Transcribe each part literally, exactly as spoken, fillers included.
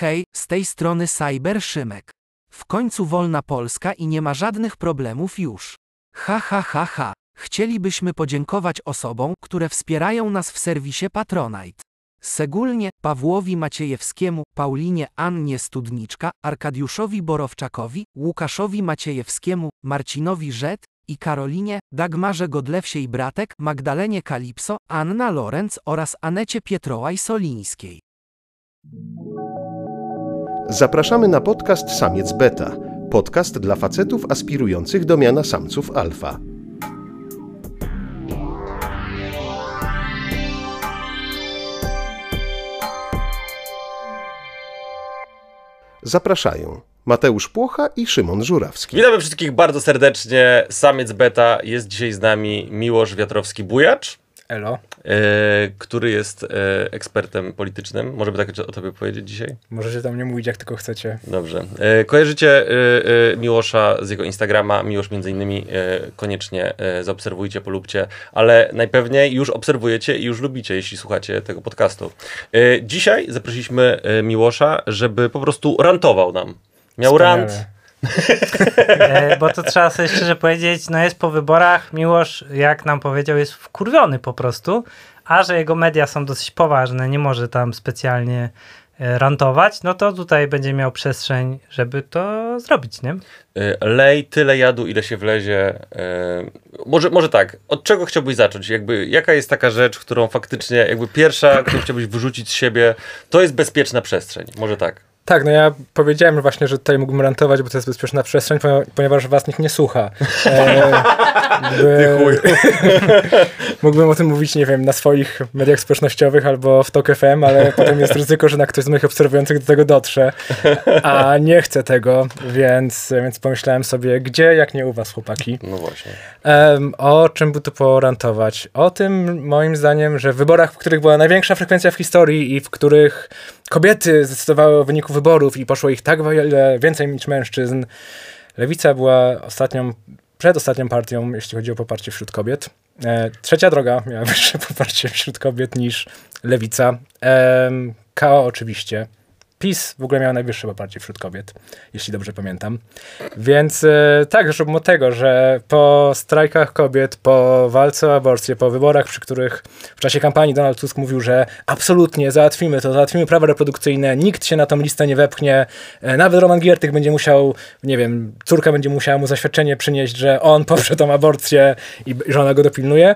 Hej, z tej strony Cyber Szymek. W końcu wolna Polska i nie ma żadnych problemów już. Ha ha ha ha. Chcielibyśmy podziękować osobom, które wspierają nas w serwisie Patronite. Szczególnie Pawłowi Maciejewskiemu, Paulinie Annie Studniczka, Arkadiuszowi Borowczakowi, Łukaszowi Maciejewskiemu, Marcinowi Rzet i Karolinie, Dagmarze Godlewsiej-Bratek, Magdalenie Kalipso, Anna Lorenz oraz Anecie Pietrołaj-Solińskiej. Zapraszamy na podcast Samiec Beta. Podcast dla facetów aspirujących do miana samców alfa. Zapraszają Mateusz Płocha i Szymon Żurawski. Witamy wszystkich bardzo serdecznie. Samiec Beta. Jest dzisiaj z nami Miłosz Wiatrowski-Bujacz. Elo. E, który jest e, ekspertem politycznym. Możemy tak o tobie powiedzieć dzisiaj? Możecie tam nie mówić, jak tylko chcecie. Dobrze. E, kojarzycie e, e, Miłosza z jego Instagrama. Miłosz między innymi e, koniecznie e, zaobserwujcie, polubcie, ale najpewniej już obserwujecie i już lubicie, jeśli słuchacie tego podcastu. E, dzisiaj zaprosiliśmy e, Miłosza, żeby po prostu rantował nam. Miał Wspaniale. rant. E, bo to trzeba sobie szczerze powiedzieć, no jest po wyborach, Miłosz, jak nam powiedział, jest wkurwiony po prostu, a że jego media są dosyć poważne, nie może tam specjalnie e, rantować, no to tutaj będzie miał przestrzeń, żeby to zrobić, nie? E, lej tyle jadu, ile się wlezie. E, może, może tak, od czego chciałbyś zacząć? Jakby, jaka jest taka rzecz, którą faktycznie, jakby pierwsza, którą chciałbyś wyrzucić z siebie, to jest bezpieczna przestrzeń, może tak? Tak, no ja powiedziałem właśnie, że tutaj mógłbym rantować, bo to jest bezpieczna przestrzeń, ponieważ was nikt nie słucha. E, by, mógłbym o tym mówić, nie wiem, na swoich mediach społecznościowych albo w Tok F M, ale potem jest ryzyko, że na ktoś z moich obserwujących do tego dotrze, a nie chcę tego, więc, więc pomyślałem sobie, gdzie, jak nie u was, chłopaki. No właśnie. E, o czym by tu porantować? O tym, moim zdaniem, że w wyborach, w których była największa frekwencja w historii i w których kobiety zdecydowały o wyniku wyborów i poszło ich tak wiele więcej niż mężczyzn. Lewica była ostatnią, przedostatnią partią, jeśli chodzi o poparcie wśród kobiet. E, trzecia droga miała wyższe poparcie wśród kobiet niż Lewica. E, K O oczywiście. PiS w ogóle miał najwyższe poparcie wśród kobiet, jeśli dobrze pamiętam. Więc e, tak, zeszłbym od tego, że po strajkach kobiet, po walce o aborcję, po wyborach, przy których w czasie kampanii Donald Tusk mówił, że absolutnie załatwimy to, załatwimy prawa reprodukcyjne, nikt się na tą listę nie wepchnie, e, nawet Roman Giertych będzie musiał, nie wiem, córka będzie musiała mu zaświadczenie przynieść, że on poprze tą aborcję i żona go dopilnuje.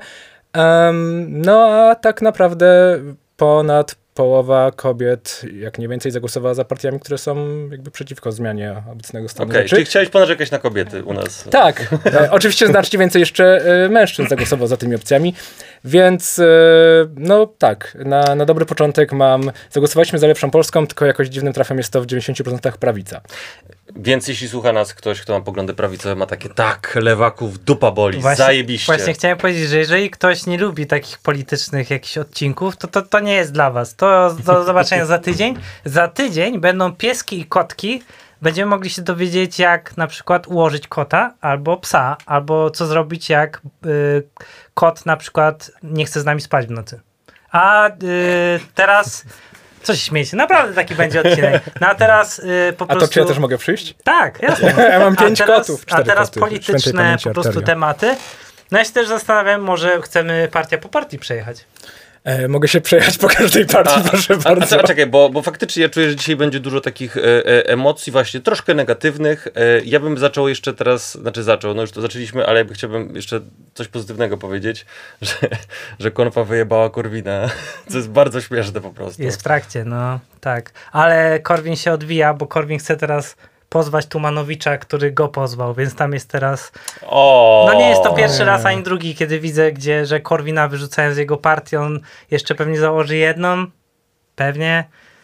Um, no a tak naprawdę ponad połowa kobiet, jak nie więcej, zagłosowała za partiami, które są jakby przeciwko zmianie obecnego stanu Okej, rzeczy. czyli chciałeś ponarzekać na kobiety u nas. Tak, e, oczywiście znacznie więcej jeszcze e, mężczyzn zagłosowało za tymi opcjami, więc e, no tak, na, na dobry początek mam, zagłosowaliśmy za lepszą Polską, tylko jakoś dziwnym trafem jest to w dziewięćdziesięciu procentach prawica. Więc jeśli słucha nas ktoś, kto ma poglądy prawicowe, ma takie, tak, lewaków dupa boli, Właśnie, zajebiście. Właśnie chciałem powiedzieć, że jeżeli ktoś nie lubi takich politycznych jakichś odcinków, to to, to nie jest dla was. To do zobaczenia za tydzień. Za tydzień będą pieski i kotki. Będziemy mogli się dowiedzieć, jak na przykład ułożyć kota albo psa, albo co zrobić, jak y, kot na przykład nie chce z nami spać w nocy. A y, teraz... Co się śmiejecie? Naprawdę taki będzie odcinek. No a teraz y, po A prostu... to czy ja też mogę przyjść? Tak, jasne. Ja mam pięć a teraz, kotów, A cztery teraz koty. polityczne Świętej pamięci po prostu arteria. tematy. No ja się też zastanawiam, może chcemy partia po partii przejechać. E, mogę się przejechać po każdej partii, A, proszę a, bardzo. a, a czekaj, bo, bo faktycznie ja czuję, że dzisiaj będzie dużo takich e, e, emocji właśnie troszkę negatywnych. E, ja bym zaczął jeszcze teraz, znaczy zaczął, no już to zaczęliśmy, ale chciałbym jeszcze coś pozytywnego powiedzieć, że, że Konfa wyjebała Korwina, co jest bardzo śmieszne po prostu. Jest w trakcie, no tak. Ale Korwin się odwija, bo Korwin chce teraz pozwać Tumanowicza, który go pozwał, więc tam jest teraz... O. No nie jest to pierwszy raz, ani drugi, kiedy widzę, gdzie, że Korwina wyrzucają z jego partii, on jeszcze pewnie założy jedną, pewnie,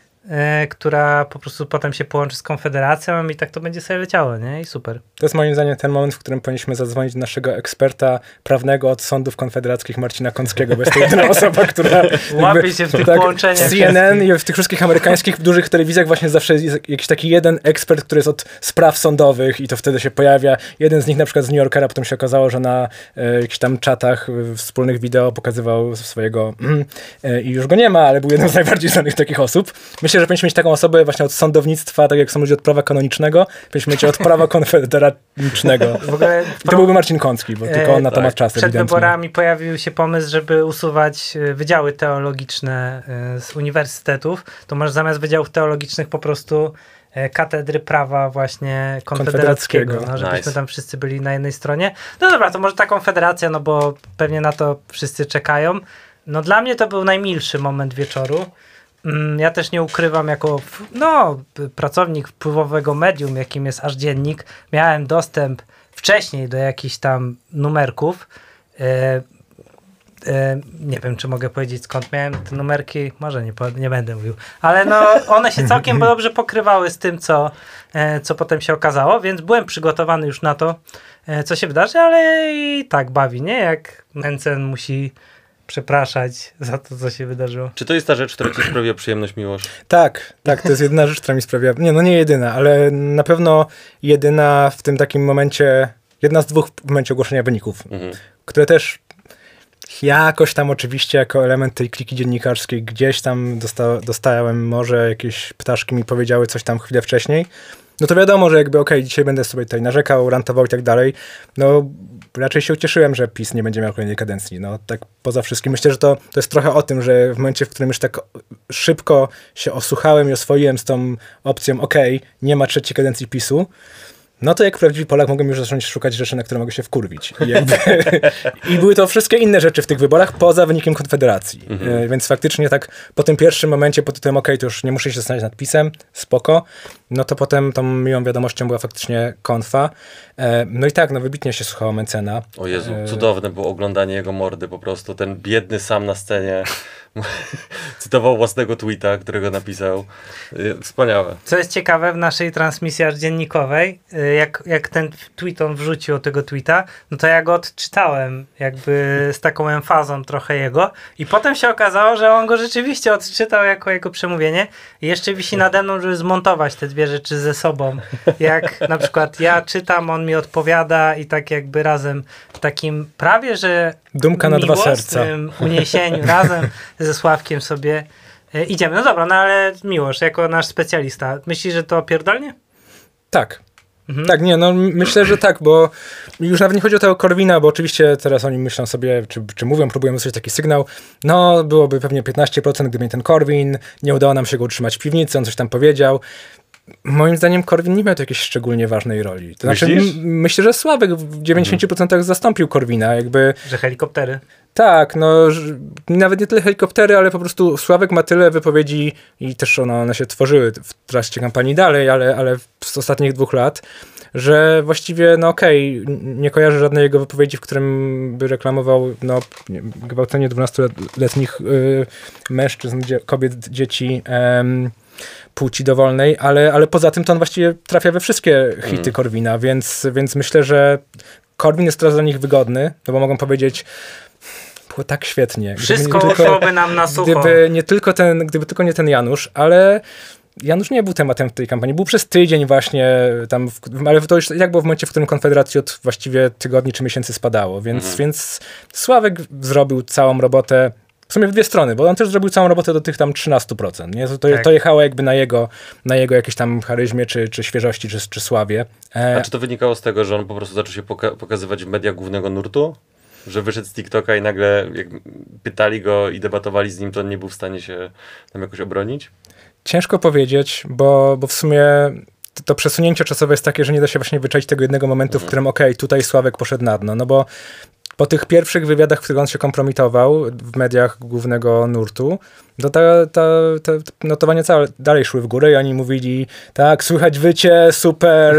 yy, która po prostu potem się połączy z Konfederacją i tak to będzie sobie leciało, nie? I super. To jest moim zdaniem ten moment, w którym powinniśmy zadzwonić do naszego eksperta prawnego od sądów konfederackich Marcina Kąckiego, bo jest to jedyna osoba, która łapie się w tych tak, połączeniach. w C N N i w tych wszystkich amerykańskich dużych telewizjach właśnie zawsze jest jakiś taki jeden ekspert, który jest od spraw sądowych i to wtedy się pojawia. Jeden z nich na przykład z New Yorkera, potem się okazało, że na e, jakichś tam czatach e, wspólnych wideo pokazywał swojego e, i już go nie ma, ale był jednym z najbardziej znanych takich osób. Myślę, myślę, że powinniśmy mieć taką osobę właśnie od sądownictwa, tak jak są ludzie od prawa kanonicznego, powinniśmy mieć od prawa konfederatycznego. W ogóle I to byłby Marcin Kącki, bo tylko on na to ma czas. Przed ewidentnie. wyborami pojawił się pomysł, żeby usuwać wydziały teologiczne z uniwersytetów. To może zamiast wydziałów teologicznych po prostu katedry prawa właśnie konfederackiego, no, żebyśmy nice. tam wszyscy byli na jednej stronie. No dobra, to może ta konfederacja, no bo pewnie na to wszyscy czekają. No dla mnie to był najmilszy moment wieczoru. Ja też nie ukrywam, jako no, pracownik wpływowego medium, jakim jest Aż Dziennik, miałem dostęp wcześniej do jakichś tam numerków. E, e, nie wiem, czy mogę powiedzieć, skąd miałem te numerki. Może nie, nie będę mówił. Ale no, one się całkiem dobrze pokrywały z tym, co, e, co potem się okazało, więc byłem przygotowany już na to, e, co się wydarzy, ale i tak bawi, nie? Jak Mencen musi przepraszać za to, co się wydarzyło. Czy to jest ta rzecz, która ci sprawia przyjemność, Miłosz? Tak, tak, to jest jedyna rzecz, która mi sprawia, nie, no nie jedyna, ale na pewno jedyna w tym takim momencie, jedna z dwóch w momencie ogłoszenia wyników, mhm. które też jakoś tam oczywiście jako element tej kliki dziennikarskiej gdzieś tam dosta, dostałem, może jakieś ptaszki mi powiedziały coś tam chwilę wcześniej, no to wiadomo, że jakby okej, okay, dzisiaj będę sobie tutaj narzekał, rantował i tak dalej, no raczej się ucieszyłem, że PiS nie będzie miał kolejnej kadencji. No tak poza wszystkim. Myślę, że to, to jest trochę o tym, że w momencie, w którym już tak szybko się osłuchałem i oswoiłem z tą opcją, okej, okay, nie ma trzeciej kadencji PiSu, no to jak prawdziwy Polak mogłem już zacząć szukać rzeczy, na które mogę się wkurwić. I, jakby, i były to wszystkie inne rzeczy w tych wyborach, poza wynikiem Konfederacji. Mhm. E, więc faktycznie tak po tym pierwszym momencie, po tym okej, okay, to już nie muszę się zastanawiać nad PiSem, spoko, no to potem tą miłą wiadomością była faktycznie konfa. E, no i tak, no wybitnie się słuchało Mencena. O Jezu, cudowne było oglądanie jego mordy po prostu. Ten biedny sam na scenie cytował własnego tweeta, którego napisał. Wspaniałe. Co jest ciekawe, w naszej transmisji aż dziennikowej, jak, jak ten tweet on wrzucił tego tweeta, no to ja go odczytałem jakby z taką emfazą trochę jego i potem się okazało, że on go rzeczywiście odczytał jako jego przemówienie i jeszcze wisi nade mną, żeby zmontować te dwie rzeczy ze sobą. Jak na przykład ja czytam, on mi odpowiada i tak jakby razem w takim prawie, że dumka na dwa serca uniesieniu razem ze Sławkiem sobie e, idziemy. No dobra, no ale Miłosz, jako nasz specjalista, myślisz, że to pierdolnie? Tak. Mhm. Tak, nie, no myślę, że tak, bo już nawet nie chodzi o tego Korwina, bo oczywiście teraz oni myślą sobie, czy, czy mówią, próbują wysłać taki sygnał, no byłoby pewnie piętnaście procent, gdyby nie ten Korwin, nie udało nam się go utrzymać w piwnicy, on coś tam powiedział. Moim zdaniem Korwin nie miał tu jakiejś szczególnie ważnej roli. To znaczy, m- myślę, że Sławek w dziewięćdziesiąt procent mhm. zastąpił Korwina, jakby... Że helikoptery. Tak, no nawet nie tyle helikoptery, ale po prostu Sławek ma tyle wypowiedzi i też one, one się tworzyły w trakcie kampanii dalej, ale, ale z ostatnich dwóch lat, że właściwie, no okej, okay, nie kojarzę żadnej jego wypowiedzi, w którym by reklamował no, gwałcenie dwunastoletnich y, mężczyzn, dzie- kobiet, dzieci, y, płci dowolnej, ale, ale poza tym to on właściwie trafia we wszystkie hity mm. Korwina, więc, więc myślę, że Korwin jest teraz dla nich wygodny, no bo mogą powiedzieć, było tak świetnie. Wszystko szłoby nam na sucho. Gdyby nie tylko ten, gdyby tylko nie ten Janusz, ale Janusz nie był tematem w tej kampanii. Był przez tydzień właśnie tam, w, ale to już jak było w momencie, w którym Konfederacji od właściwie tygodni czy miesięcy spadało, więc, mhm. więc Sławek zrobił całą robotę w sumie w dwie strony, bo on też zrobił całą robotę do tych tam trzynastu procent. Nie? To, to, tak. to jechało jakby na jego, na jego jakieś tam charyzmie, czy, czy świeżości, czy, czy sławie. E... A czy to wynikało z tego, że on po prostu zaczął się poka- pokazywać w mediach głównego nurtu? Że wyszedł z TikToka i nagle jak pytali go i debatowali z nim, to on nie był w stanie się tam jakoś obronić? Ciężko powiedzieć, bo, bo w sumie to, to przesunięcie czasowe jest takie, że nie da się właśnie wyczaić tego jednego momentu, mhm. w którym okej, okay, tutaj Sławek poszedł na dno, no bo po tych pierwszych wywiadach, w których on się kompromitował w mediach głównego nurtu, to ta, ta, te notowania całe dalej szły w górę i oni mówili, tak, słychać wycie, super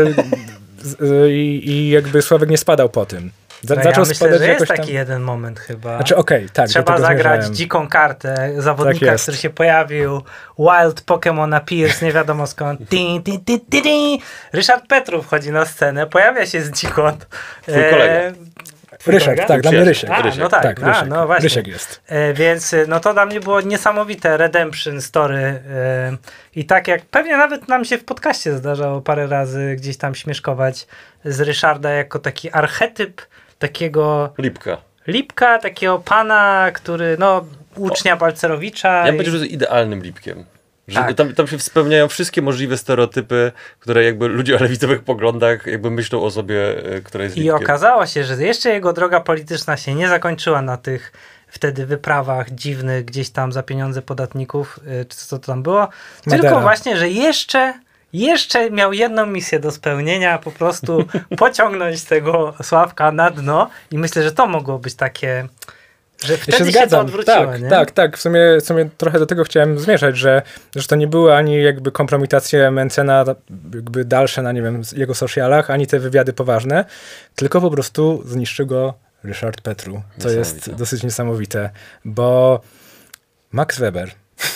i, i jakby Sławek nie spadał po tym. Za, no zaczął ja myślę, że jest taki tam... jeden moment chyba. Znaczy, okay, tak, trzeba zagrać zmierzałem. dziką kartę zawodnika, tak który się pojawił. Wild Pokémon Pierce, nie wiadomo skąd. Din, din, din, din, din. Ryszard Petrów wchodzi na scenę, pojawia się znikąd. Twój kolega. E... Ryszek, tak, dla mnie Rysiek. A, Rysiek. no tak, tak a, Rysiek. no właśnie. Rysiek jest. E, więc no to dla mnie było niesamowite redemption story e, i tak jak pewnie nawet nam się w podcaście zdarzało parę razy gdzieś tam śmieszkować z Ryszarda jako taki archetyp takiego... Lipka. Lipka, takiego pana, który, no, ucznia Balcerowicza. Ja i... powiedział, że jest idealnym Lipkiem. Że Tak. tam, tam się spełniają wszystkie możliwe stereotypy, które jakby ludzie o lewicowych poglądach jakby myślą o osobie, y, która jest I Witkiem. okazało się, że jeszcze jego droga polityczna się nie zakończyła na tych wtedy wyprawach dziwnych gdzieś tam za pieniądze podatników, y, czy co to tam było, Madera. tylko właśnie, że jeszcze jeszcze miał jedną misję do spełnienia, po prostu pociągnąć tego Sławka na dno i myślę, że to mogło być takie, że wtedy Ja się się, zgadzam. to odwróciło, tak, nie? tak, tak. W sumie, w sumie trochę do tego chciałem zmierzać, że, że to nie były ani jakby kompromitacje Mencena jakby dalsze na, nie wiem, jego socialach, ani te wywiady poważne, tylko po prostu zniszczył go Ryszard Petru, co jest dosyć niesamowite, bo Max Weber.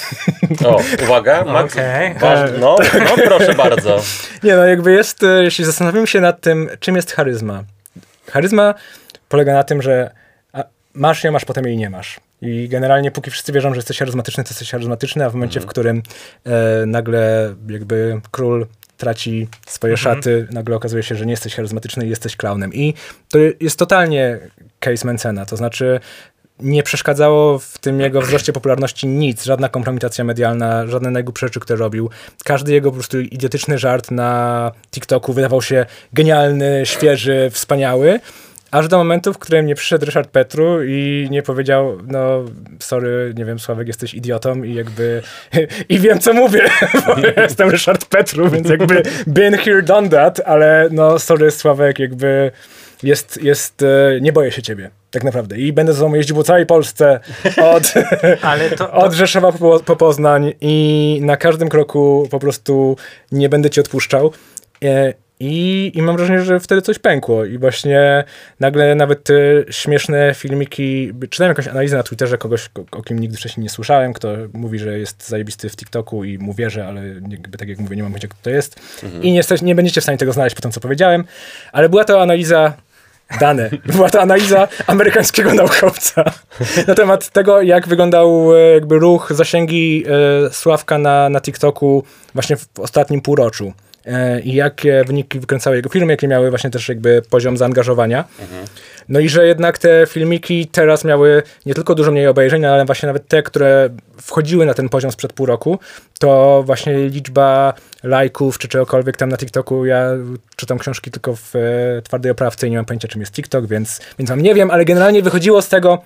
O, uwaga, Max, Okej. waż, no, no proszę bardzo. Nie no, jakby jest, e, jeśli zastanowimy się nad tym, czym jest charyzma. Charyzma polega na tym, że a, masz ją, masz potem jej nie masz. I generalnie póki wszyscy wierzą, że jesteś charyzmatyczny, to jesteś charyzmatyczny, a w momencie, Mhm. w którym e, nagle jakby król traci swoje Mhm. szaty, nagle okazuje się, że nie jesteś charyzmatyczny i jesteś klaunem. I to jest totalnie case Mencena, to znaczy nie przeszkadzało w tym jego wzroście popularności nic, żadna kompromitacja medialna, żadne najgłupsze rzeczy, które robił. Każdy jego po prostu idiotyczny żart na TikToku wydawał się genialny, świeży, wspaniały, aż do momentu, w którym nie przyszedł Ryszard Petru i nie powiedział, no sorry, nie wiem, Sławek, jesteś idiotą i jakby i wiem, co mówię, bo ja jestem Ryszard Petru, więc jakby been here, done that, ale no sorry, Sławek, jakby jest, jest, e, nie boję się ciebie, tak naprawdę. I będę z tobą jeździł po całej Polsce od, Ale to, to, od Rzeszowa po, po Poznań i na każdym kroku po prostu nie będę ci odpuszczał. E, I, I mam wrażenie, że wtedy coś pękło i właśnie nagle nawet te śmieszne filmiki, czytałem jakąś analizę na Twitterze kogoś, o kim nigdy wcześniej nie słyszałem, kto mówi, że jest zajebisty w TikToku i mu wierzę, ale jakby tak jak mówię, nie mam pojęcia, kto to jest. Mhm. I nie, jesteś, nie będziecie w stanie tego znaleźć po tym, co powiedziałem, ale była to analiza dane. Była to analiza amerykańskiego naukowca na temat tego, jak wyglądał e, jakby ruch, zasięgi e, Sławka na, na TikToku właśnie w ostatnim półroczu. E, I jakie wyniki wykręcały jego filmy, jakie miały właśnie też jakby poziom zaangażowania. Mhm. No i że jednak te filmiki teraz miały nie tylko dużo mniej obejrzeń, ale właśnie nawet te, które wchodziły na ten poziom sprzed pół roku, to właśnie liczba lajków czy czegokolwiek tam na TikToku, ja czytam książki tylko w e, twardej oprawce i nie mam pojęcia, czym jest TikTok, więc, więc mam nie wiem, ale generalnie wychodziło z tego,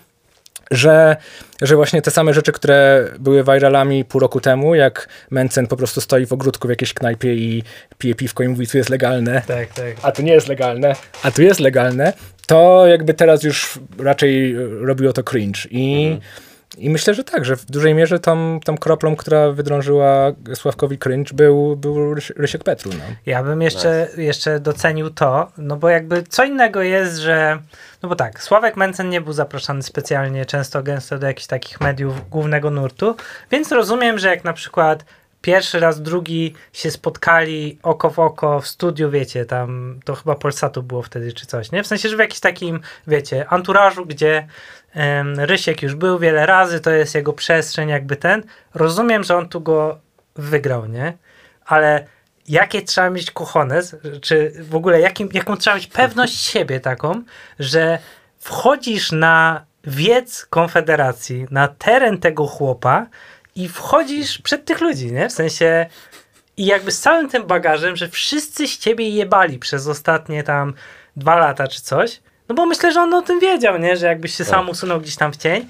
że, że właśnie te same rzeczy, które były viralami pół roku temu, jak Mencen po prostu stoi w ogródku w jakiejś knajpie i pije piwko i mówi, tu jest legalne, tak, tak. a tu nie jest legalne, a tu jest legalne, to jakby teraz już raczej robiło to cringe. I, Mhm. i myślę, że tak, że w dużej mierze tą, tą kroplą, która wydrążyła Sławkowi cringe, był, był Ryś, Rysiek Petru. No. Ja bym jeszcze, jeszcze docenił to, no bo jakby co innego jest, że no bo tak, Sławek Mencen nie był zapraszany specjalnie często, gęsto do jakichś takich mediów głównego nurtu, więc rozumiem, że jak na przykład pierwszy raz, drugi się spotkali oko w oko w studiu, wiecie, tam to chyba Polsatu było wtedy czy coś, nie? W sensie, że w jakimś takim, wiecie, anturażu, gdzie um, Rysiek już był wiele razy, to jest jego przestrzeń jakby ten. Rozumiem, że on tu go wygrał, nie? Ale jakie trzeba mieć cojones, czy w ogóle jakim, jaką trzeba mieć pewność siebie taką, że wchodzisz na wiec Konfederacji, na teren tego chłopa i wchodzisz przed tych ludzi, nie? W sensie i jakby z całym tym bagażem, że wszyscy z ciebie jebali przez ostatnie tam dwa lata czy coś, no bo myślę, że on o tym wiedział, nie? Że jakbyś się sam usunął gdzieś tam w cień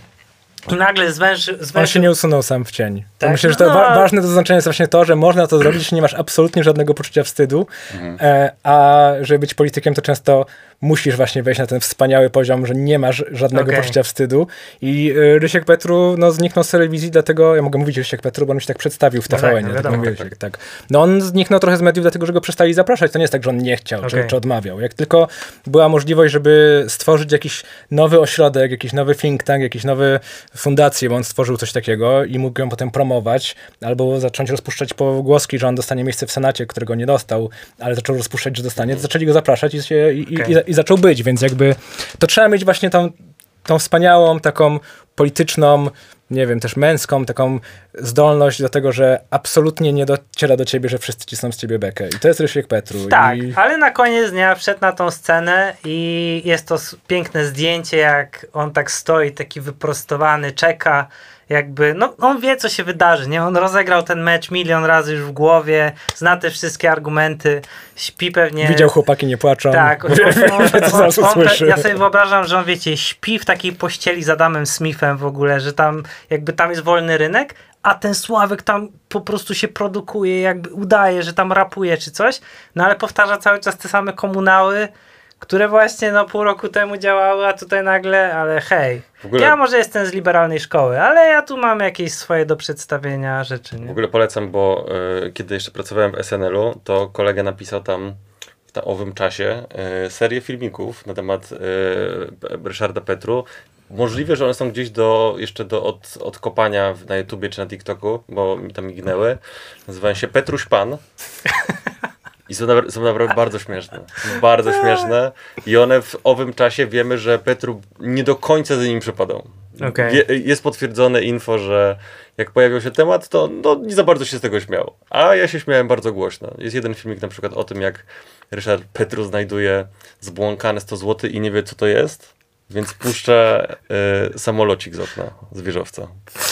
i nagle zwęży, zwęży... On się nie usunął sam w cień. Tak? Myślę, że to No. wa- ważne do zaznaczenia jest właśnie to, że można to zrobić, jeśli nie masz absolutnie żadnego poczucia wstydu, Mhm. e, a żeby być politykiem, to często musisz właśnie wejść na ten wspaniały poziom, że nie masz żadnego Okej. poczucia wstydu. I e, Rysiek Petru no, zniknął z telewizji, dlatego, ja mogę mówić Rysiek Petru, bo on się tak przedstawił w No T V tak, N. no tak wiadomo, mówię, tak, Rysiek, tak. No on zniknął trochę z mediów, dlatego, że go przestali zapraszać. To nie jest tak, że on nie chciał, czy, Okej. czy odmawiał. Jak tylko była możliwość, żeby stworzyć jakiś nowy ośrodek, jakiś nowy think tank, jakiś nowy fundację, bo on stworzył coś takiego i mógł ją potem promować, albo zacząć rozpuszczać pogłoski, że on dostanie miejsce w Senacie, którego nie dostał, ale zaczął rozpuszczać, że dostanie, to zaczęli go zapraszać i, się, i, Okej. i, i zaczął być, więc jakby to trzeba mieć właśnie tą, tą wspaniałą, taką polityczną, nie wiem, też męską, taką zdolność do tego, że absolutnie nie dociera do ciebie, że wszyscy cisną z ciebie bekę. I to jest Rysiek Petru. Tak, I... ale na koniec dnia wszedł na tą scenę i jest to s- piękne zdjęcie, jak on tak stoi, taki wyprostowany, czeka jakby, no on wie, co się wydarzy, nie? On rozegrał ten mecz milion razy już w głowie, zna te wszystkie argumenty, śpi pewnie... Widział chłopaki nie płaczą. Tak, on, on, on, on, on, on, ja sobie wyobrażam, że on, wiecie, śpi w takiej pościeli z Adamem Smithem w ogóle, że tam jakby tam jest wolny rynek, a ten Sławek tam po prostu się produkuje, jakby udaje, że tam rapuje czy coś, no ale powtarza cały czas te same komunały, które właśnie no pół roku temu działały, a tutaj nagle, ale hej, ogóle... ja może jestem z liberalnej szkoły, ale ja tu mam jakieś swoje do przedstawienia rzeczy. Nie? W ogóle polecam, bo y, kiedy jeszcze pracowałem w S N L u, to kolega napisał tam w owym czasie y, serię filmików na temat y, Ryszarda Petru. Możliwe, że one są gdzieś do, jeszcze do od, odkopania na YouTubie czy na TikToku, bo mi tam mignęły. Nazywają się Petruś Pan. I są, na, są naprawdę bardzo śmieszne. Są bardzo śmieszne. I one w owym czasie wiemy, że Petru nie do końca za nim przepadał. Okay. Wie, jest potwierdzone info, że jak pojawił się temat, to no, nie za bardzo się z tego śmiał. A ja się śmiałem bardzo głośno. Jest jeden filmik na przykład o tym, jak Ryszard Petru znajduje zbłąkane sto złotych i nie wie, co to jest. Więc puszcza y, samolocik z okna, z wieżowca.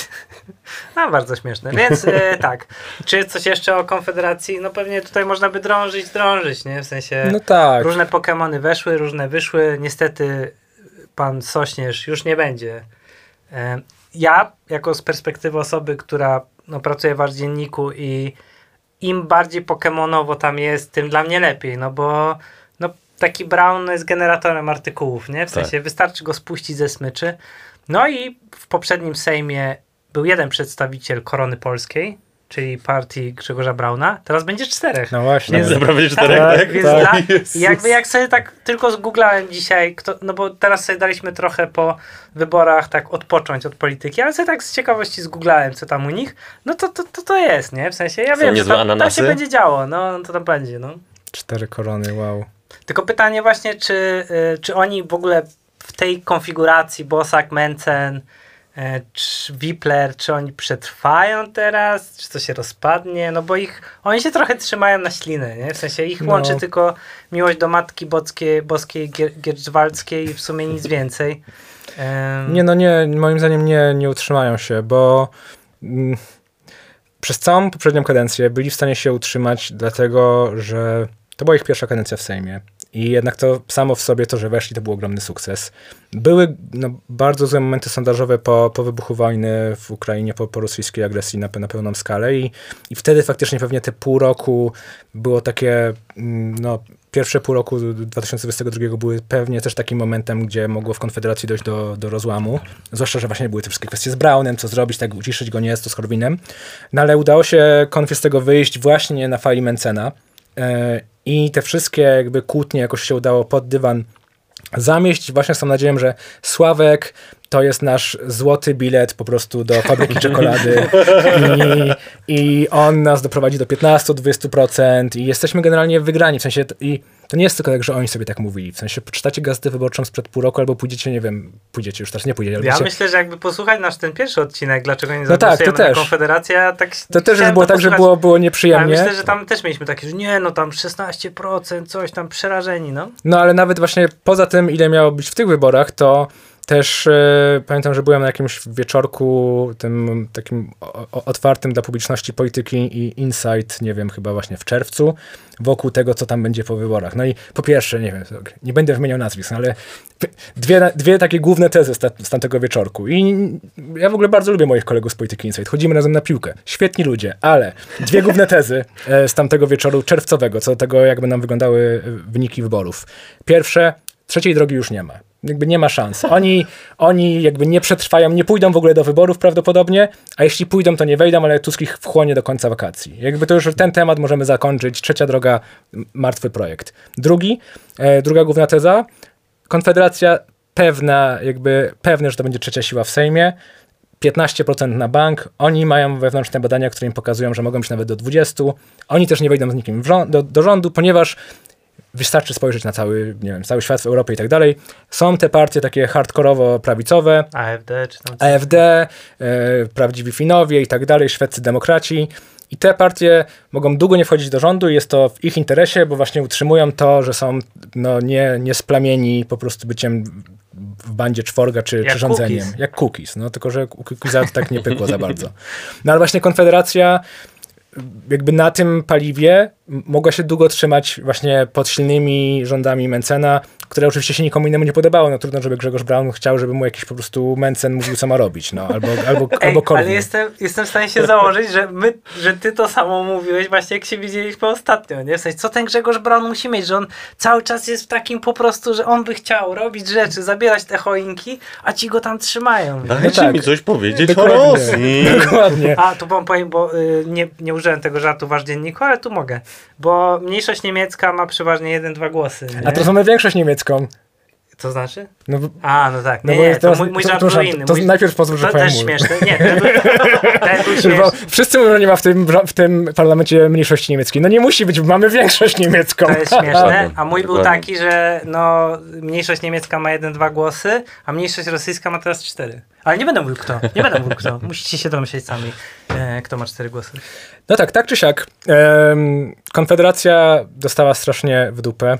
No, bardzo śmieszne. Więc y, tak. Czy coś jeszcze o Konfederacji? No pewnie tutaj można by drążyć, drążyć, nie? W sensie no tak. Różne Pokemony weszły, różne wyszły. Niestety pan Sośnierz już nie będzie. Y, ja, jako z perspektywy osoby, która no, pracuje w Aż Dzienniku i im bardziej pokemonowo tam jest, tym dla mnie lepiej, no bo no, taki Brown jest generatorem artykułów, nie? W sensie tak. Wystarczy go spuścić ze smyczy. No i w poprzednim Sejmie był jeden przedstawiciel Korony Polskiej, czyli partii Grzegorza Brauna. Teraz będzie czterech. No właśnie. Więc, Dobra, będzie czterech, tak? tak? Więc tak. Dla, jakby jak sobie tak tylko zgooglałem dzisiaj, kto, no bo teraz sobie daliśmy trochę po wyborach tak odpocząć od polityki, ale sobie tak z ciekawości zgooglałem, co tam u nich, no to to, to, to jest, nie? W sensie ja Są wiem, że tam, tam się ananasy? będzie działo, no to tam będzie, no. Cztery korony, wow. Tylko pytanie właśnie, czy, y, czy oni w ogóle w tej konfiguracji Bosak, Mencen, y, czy Wipler, czy oni przetrwają teraz, czy to się rozpadnie, no bo ich, oni się trochę trzymają na ślinę, nie? W sensie ich No. łączy tylko miłość do Matki Boskiej, Boskiej Gier- Gierczwaldzkiej i w sumie nic więcej. Um, Nie, no nie, moim zdaniem nie, nie utrzymają się, bo mm, przez całą poprzednią kadencję byli w stanie się utrzymać, dlatego że to była ich pierwsza kadencja w Sejmie. I jednak to samo w sobie, to, że weszli, to był ogromny sukces. Były no, bardzo złe momenty sondażowe po, po wybuchu wojny w Ukrainie, po, po rosyjskiej agresji na, na pełną skalę i, i wtedy faktycznie pewnie te pół roku było takie, no pierwsze pół roku dwa tysiące dwudziestego drugiego były pewnie też takim momentem, gdzie mogło w Konfederacji dojść do, do rozłamu. Zwłaszcza, że właśnie były te wszystkie kwestie z Braunem, co zrobić, tak uciszyć go, nie, to z Korwinem. No ale udało się Konfie z tego wyjść właśnie na fali Mencena. I te wszystkie jakby kłótnie jakoś się udało pod dywan zamieść właśnie z tą nadzieją, że Sławek to jest nasz złoty bilet po prostu do fabryki czekolady i, i on nas doprowadzi do piętnaście do dwudziestu procent i jesteśmy generalnie wygrani, w sensie i to nie jest tylko tak, że oni sobie tak mówili, w sensie poczytacie gazetę wyborczą sprzed pół roku albo pójdziecie, nie wiem, pójdziecie już teraz, nie pójdziecie. Ja się... myślę, że jakby posłuchać nasz ten pierwszy odcinek, dlaczego nie no zagłosujemy tak, na Konfederację, tak to też już było tak, że było, było nieprzyjemnie. Ale myślę, że tam też mieliśmy takie, że nie, no tam szesnaście procent, coś tam przerażeni, no. No ale nawet właśnie poza tym, ile miało być w tych wyborach, to też e, pamiętam, że byłem na jakimś wieczorku tym takim o, o, otwartym dla publiczności polityki i insight, nie wiem, chyba właśnie w czerwcu, wokół tego, co tam będzie po wyborach. No i po pierwsze, nie wiem, nie będę wymieniał nazwisk, no ale dwie, dwie takie główne tezy z, ta, z tamtego wieczorku. I ja w ogóle bardzo lubię moich kolegów z polityki insight. Chodzimy razem na piłkę. Świetni ludzie, ale dwie główne tezy e, z tamtego wieczoru czerwcowego, co do tego, jak będą wyglądały wyniki wyborów. Pierwsze, trzeciej drogi już nie ma. Jakby nie ma szans. Oni, oni jakby nie przetrwają, nie pójdą w ogóle do wyborów prawdopodobnie, a jeśli pójdą, to nie wejdą, ale Tusk ich wchłonie do końca wakacji. Jakby to już ten temat możemy zakończyć. Trzecia droga, martwy projekt. Drugi, e, druga główna teza, Konfederacja pewna, jakby pewne, że to będzie trzecia siła w Sejmie, piętnaście procent na bank. Oni mają wewnętrzne badania, które im pokazują, że mogą być nawet do dwudziestu. Oni też nie wejdą z nikim w rząd, do, do rządu, ponieważ wystarczy spojrzeć na cały, nie wiem, cały świat w Europie i tak dalej. Są te partie takie hardkorowo prawicowe, A F D czy tam A F D, e, prawdziwi Finowie i tak dalej, szwedzcy demokraci. I te partie mogą długo nie wchodzić do rządu i jest to w ich interesie, bo właśnie utrzymują to, że są no, nie, nie splamieni po prostu byciem w bandzie czworga czy, Jak czy rządzeniem. cookies. Jak cookies. No tylko, że u cookiesa tak nie pykło za bardzo. No ale właśnie Konfederacja jakby na tym paliwie mogła się długo trzymać właśnie pod silnymi rządami Mentzena, które oczywiście się nikomu innemu nie podobało. No trudno, żeby Grzegorz Braun chciał, żeby mu jakiś po prostu Mentzen mówił, co ma robić. No, albo, albo, Ej, albo Korwin. ale jestem, jestem w stanie się założyć, że, my, że ty to samo mówiłeś właśnie jak się widzieliśmy ostatnio, nie? W sensie, co ten Grzegorz Braun musi mieć, że on cały czas jest w takim po prostu, że on by chciał robić rzeczy, zabierać te choinki, a ci go tam trzymają. Dajcie No tak. mi coś powiedzieć o Dokładnie. Rosji. Dokładnie. A, tu wam powiem, bo y, nie, nie użyłem tego żartu w wasz dzienniku, ale tu mogę. Bo mniejszość niemiecka ma przeważnie jeden, dwa głosy. Nie? A to mamy większość niemiecką. To znaczy? No, bo- A, no tak. no Nie, bo nie, to teraz- mój, mój to- żart to- był to- inny. to Mój, najpierw pozwól, że to powiem też mój. śmieszne. Nie, ten był, ten był Bo śmieszny. wszyscy mówią, że nie ma w tym, w tym parlamencie mniejszości niemieckiej. No nie musi być, bo mamy większość niemiecką. To jest śmieszne. Dokładnie, A mój był dokładnie. taki, że no, mniejszość niemiecka ma jeden, dwa głosy, a mniejszość rosyjska ma teraz cztery. Ale nie będę mówił kto. Nie będę mówił kto. Musicie się domyśleć sami, e, kto ma cztery głosy. No tak, tak czy siak. em, Konfederacja dostała strasznie w dupę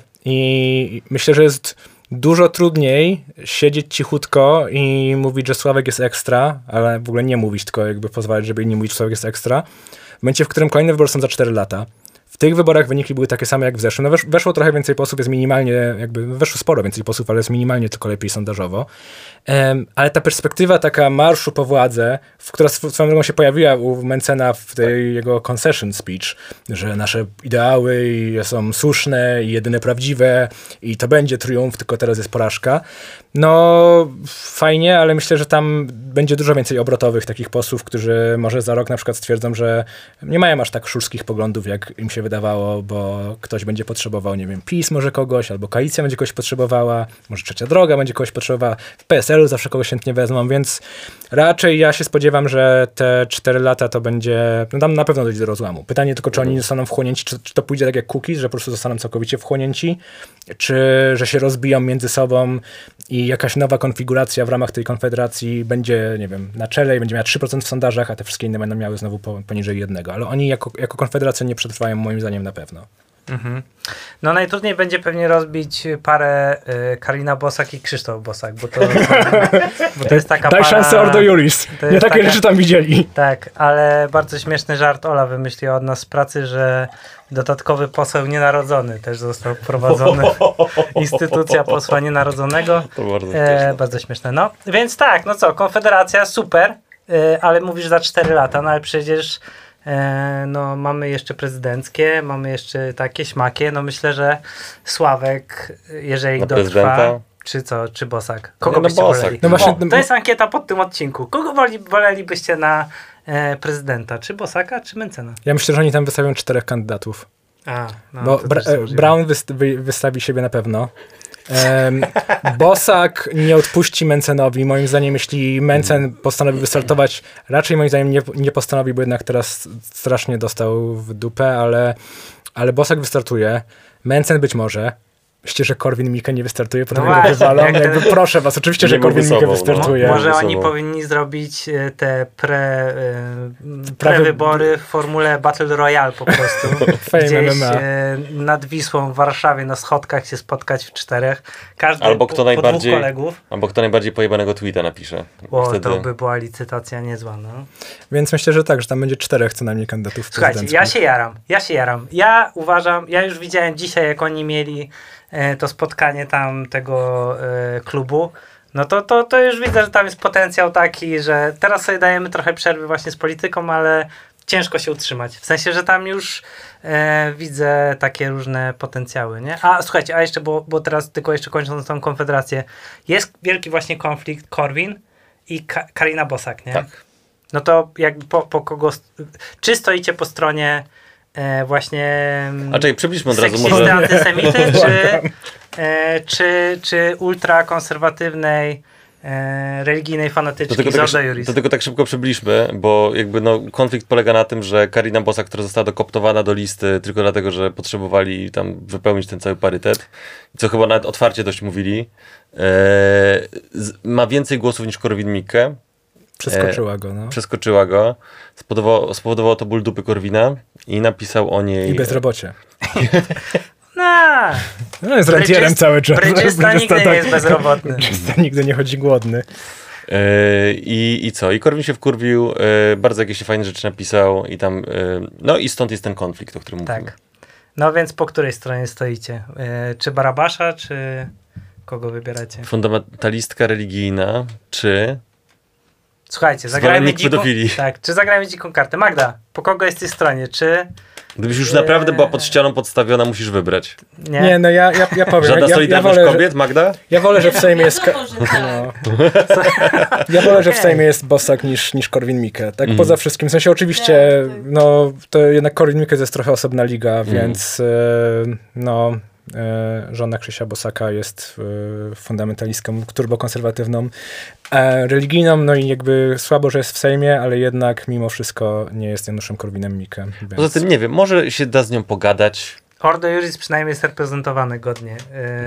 i myślę, że jest dużo trudniej siedzieć cichutko i mówić, że Sławek jest ekstra, ale w ogóle nie mówić, tylko jakby pozwalać, żeby inni mówić, że Sławek jest ekstra. W momencie, w którym kolejne wybory są za cztery lata. W tych wyborach wyniki były takie same jak w zeszłym. No wesz, weszło trochę więcej posłów, jest minimalnie, jakby weszło sporo więcej posłów, ale jest minimalnie tylko lepiej sondażowo. Um, ale ta perspektywa taka marszu po władzę, w, która sw- swoją drogą się pojawiła u Mentzena w tej jego concession speech, że nasze ideały są słuszne i jedyne prawdziwe i to będzie triumf, tylko teraz jest porażka. No fajnie, ale myślę, że tam będzie dużo więcej obrotowych takich posłów, którzy może za rok na przykład stwierdzą, że nie mają aż tak szurskich poglądów, jak im się wydawało, bo ktoś będzie potrzebował, nie wiem, PiS może kogoś, albo koalicja będzie kogoś potrzebowała, może Trzecia Droga będzie kogoś potrzebowała, w P S L-u zawsze kogoś chętnie wezmą, więc raczej ja się spodziewam, że te cztery lata to będzie, no tam na pewno dojdzie do rozłamu. Pytanie tylko, czy oni zostaną wchłonięci, czy, czy to pójdzie tak jak cookies, że po prostu zostaną całkowicie wchłonięci, czy że się rozbiją między sobą i jakaś nowa konfiguracja w ramach tej konfederacji będzie, nie wiem, na czele i będzie miała trzy procent w sondażach, a te wszystkie inne będą miały znowu po, poniżej jednego. Ale oni jako, jako konfederacja nie przetrwają moim zdaniem na pewno. Mhm. No najtrudniej będzie pewnie rozbić parę y, Karina Bosak i Krzysztof Bosak, bo to, bo to jest taka Daj para... szansę Ordo Juris. to Nie jest takie taka- rzeczy tam widzieli. Tak, ale bardzo śmieszny żart Ola wymyśliła od nas z pracy, że dodatkowy poseł nienarodzony też został wprowadzony. Instytucja posła nienarodzonego. To bardzo E, śmieszne. bardzo śmieszne. No, więc tak, no co, Konfederacja super, e, ale mówisz za cztery lata, no ale przecież e, no, mamy jeszcze prezydenckie, mamy jeszcze takie śmakie, no myślę, że Sławek, jeżeli Na dotrwa, prezydenta? czy co, czy Bosak? Kogo Nie, no byście Bosak. woleli? No właśnie, o, no- to jest ankieta pod tym odcinku. Kogo woli, wolelibyście na e, prezydenta? Czy Bosaka, czy Mentzena? Ja myślę, że oni tam wystawią czterech kandydatów. A, no, Bo to Bra- też jest możliwe. Brown wyst- wy- wystawi siebie na pewno. Um, Bosak nie odpuści Mentzenowi. Moim zdaniem, jeśli Mentzen postanowi wystartować, raczej moim zdaniem nie, nie postanowi, bo jednak teraz strasznie dostał w dupę, ale, ale Bosak wystartuje. Mentzen być może. Myślicie, że Korwin-Mikke nie wystartuje, potem No go właśnie, wywalą? jak ten- Jakby proszę was, oczywiście, że Nie byłby Korwin-Mikke sobą, no. wystartuje. Może ze oni sobą. powinni zrobić e, te pre, e, Prawy- prewybory w formule Battle Royale po prostu. Fame Gdzieś M M A. e, nad Wisłą w Warszawie na schodkach się spotkać w czterech. Każdy Albo po, kto po dwóch najbardziej- kolegów. Albo kto najbardziej pojebanego tweeta napisze. O, Wtedy... to by była licytacja niezła, no. Więc myślę, że tak, że tam będzie czterech co najmniej kandydatów Słuchajcie, prezydenckich. ja się jaram, ja się jaram. Ja uważam, ja już widziałem dzisiaj, jak oni mieli e, to spotkanie tam tego e, klubu, no to, to, to już widzę, że tam jest potencjał taki, że teraz sobie dajemy trochę przerwy właśnie z polityką, ale ciężko się utrzymać. W sensie, że tam już e, widzę takie różne potencjały, nie? A słuchajcie, a jeszcze, bo, bo teraz tylko jeszcze kończąc tą konfederację, jest wielki właśnie konflikt Korwin i Ka- Karina Bosak, nie? Tak. No to jakby po, po kogo... st- Czy stoicie po stronie e, właśnie A czekaj, przybliżmy od razu seksisty, może... antysemity, czy, e, czy, czy ultrakonserwatywnej, e, religijnej Do fanatyczki tego, z tak, Ordo Juris? do tego tak szybko przybliżmy, bo jakby no, konflikt polega na tym, że Karina Bosak, która została dokoptowana do listy tylko dlatego, że potrzebowali tam wypełnić ten cały parytet, co chyba nawet otwarcie dość mówili, e, z, ma więcej głosów niż Korwin-Mikke. Przeskoczyła go, no. Przeskoczyła go, spowodowało, spowodowało to ból dupy Korwina i napisał o niej... I bezrobocie. No, No jest rentierem cały czas. Bryczysta nigdy tak, nie jest bezrobotny. Bryczysta nigdy nie chodzi głodny. Yy, I, I co? I Korwin się wkurwił, yy, bardzo jakieś fajne rzeczy napisał i tam, yy, no i stąd jest ten konflikt, o którym Tak. mówimy. No więc po której stronie stoicie? Yy, czy Barabasza, czy kogo wybieracie? Fundamentalistka religijna, czy... Słuchajcie, zagrajmy Zwolennik dziką... pedofilii. Tak, czy zagrajmy dziką kartę? Magda, po kogo jesteś stronie? Czy... Gdybyś już Eee. naprawdę była pod ścianą podstawiona, musisz wybrać. Nie? Nie, no ja, ja, ja powiem. Żadna ja, ja solidarność wolę, kobiet, Magda? Że, ja wolę, że w Sejmie jest... Ka- Wiadomo, że tak. no. Ja wolę, że w Okej. Sejmie jest Bosak niż, niż Korwin-Mikke. Tak Mhm. poza wszystkim. W sensie oczywiście, Tak, tak. no to jednak Korwin-Mikke to jest trochę osobna liga, Mhm. więc e, no e, żona Krzysia Bosaka jest e, fundamentalistką, turbokonserwatywną, e, religijną, no i jakby słabo, że jest w Sejmie, ale jednak mimo wszystko nie jest Januszem Korwinem-Mikke. Więc... Poza tym nie wiem, może się da z nią pogadać. Ordo Iuris przynajmniej jest reprezentowany godnie. Yy,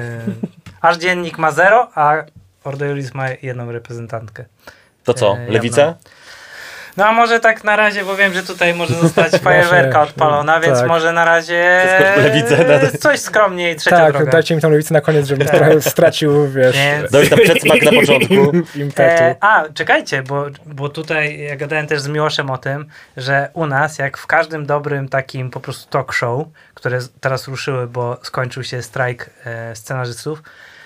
aż dziennik ma zero, a Ordo Iuris ma jedną reprezentantkę. To co, Eee, lewica? ja No a może tak na razie, bo wiem, że tutaj może zostać fajerwerka odpalona, więc tak. może na razie Przeskoczmy lewicę na- coś skromniej, trzecia Tak, droga. dajcie mi tą lewicę na koniec, żebym trochę stracił, wiesz, Więc- Dałeś tam przedsmak na początku. impetu. E, a, czekajcie, bo, bo tutaj ja gadałem też z Miłoszem o tym, że u nas, jak w każdym dobrym takim po prostu talk show, które z- teraz ruszyły, bo skończył się strajk e, scenarzystów,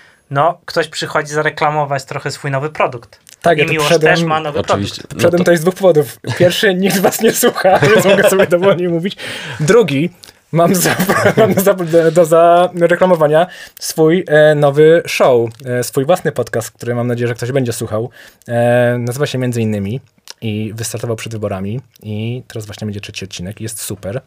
no ktoś przychodzi zareklamować trochę swój nowy produkt. Tak, I ja tu Miłosz wszedłem- też ma nowy Oczywiście. produkt. No Przedem to, to jest z dwóch powodów. Pierwszy, nikt was nie słucha, więc mogę sobie dowolnie mówić. Drugi, mam, za, mam za, do zareklamowania swój e, nowy show, e, swój własny podcast, który mam nadzieję, że ktoś będzie słuchał. E, nazywa się Między Innymi i wystartował przed wyborami i teraz właśnie będzie trzeci odcinek. Jest super.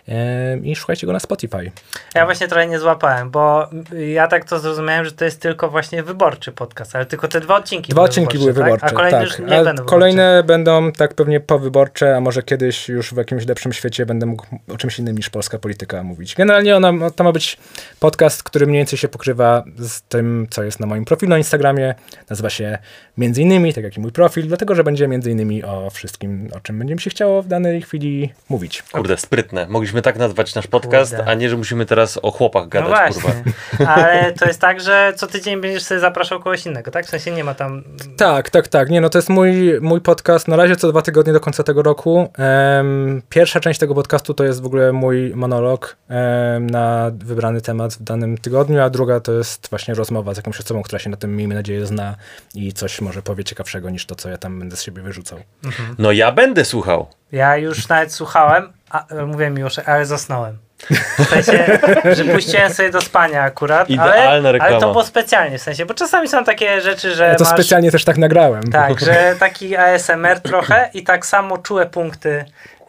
E, I szukajcie go na Spotify. Ja właśnie trochę nie złapałem, bo ja tak to zrozumiałem, że to jest tylko właśnie wyborczy podcast, ale tylko te dwa odcinki Dwa były odcinki wyborcze, były wyborcze, tak? A kolejne tak. już nie A będą kolejne będą tak pewnie powyborcze, a może kiedyś już w jakimś lepszym świecie będę mógł o czymś innym niż polska polityka mówić. Generalnie ona, to ma być podcast, który mniej więcej się pokrywa z tym, co jest na moim profilu na Instagramie. Nazywa się Między Innymi, tak jak i mój profil, dlatego, że będzie między innymi o wszystkim, o czym będzie mi się chciało w danej chwili mówić. kurde, sprytne. Mogliśmy tak nazwać nasz podcast, Kurde. a nie, że musimy teraz o chłopach No gadać, kurwa. właśnie, ale to jest tak, że co tydzień będziesz sobie zapraszał kogoś innego, tak? W sensie nie ma tam... Tak, tak, tak. Nie, no to jest mój, mój podcast na razie co dwa tygodnie do końca tego roku. Em, pierwsza część tego podcastu to jest w ogóle mój monolog em, na wybrany temat w danym tygodniu, a druga to jest właśnie rozmowa z jakąś osobą, która się na tym, miejmy nadzieję, zna i coś może powie ciekawszego niż to, co ja tam będę z siebie wyrzucał. No ja będę słuchał. Ja już nawet słuchałem, a, mówiłem już, ale zasnąłem. W sensie, że puściłem sobie do spania akurat, Idealna ale, reklama. ale to było specjalnie, w sensie, bo czasami są takie rzeczy, że Ja to masz... specjalnie też tak nagrałem. Tak, że taki A S M R trochę i tak samo czułe punkty.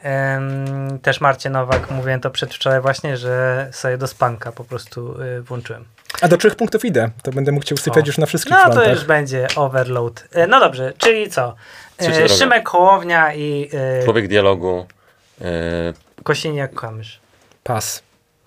Em, też Marcie Nowak, mówiłem to przedwczoraj właśnie, że sobie do spanka po prostu y, włączyłem. A do czterech punktów idę. To będę mógł cię usypiać O. już na wszystkich No frontach. to już będzie overload. E, No dobrze, czyli co? Trzecia E, droga. Szymek Hołownia i e, Człowiek dialogu. Yy, Kosiniak-Kamysz. Pas.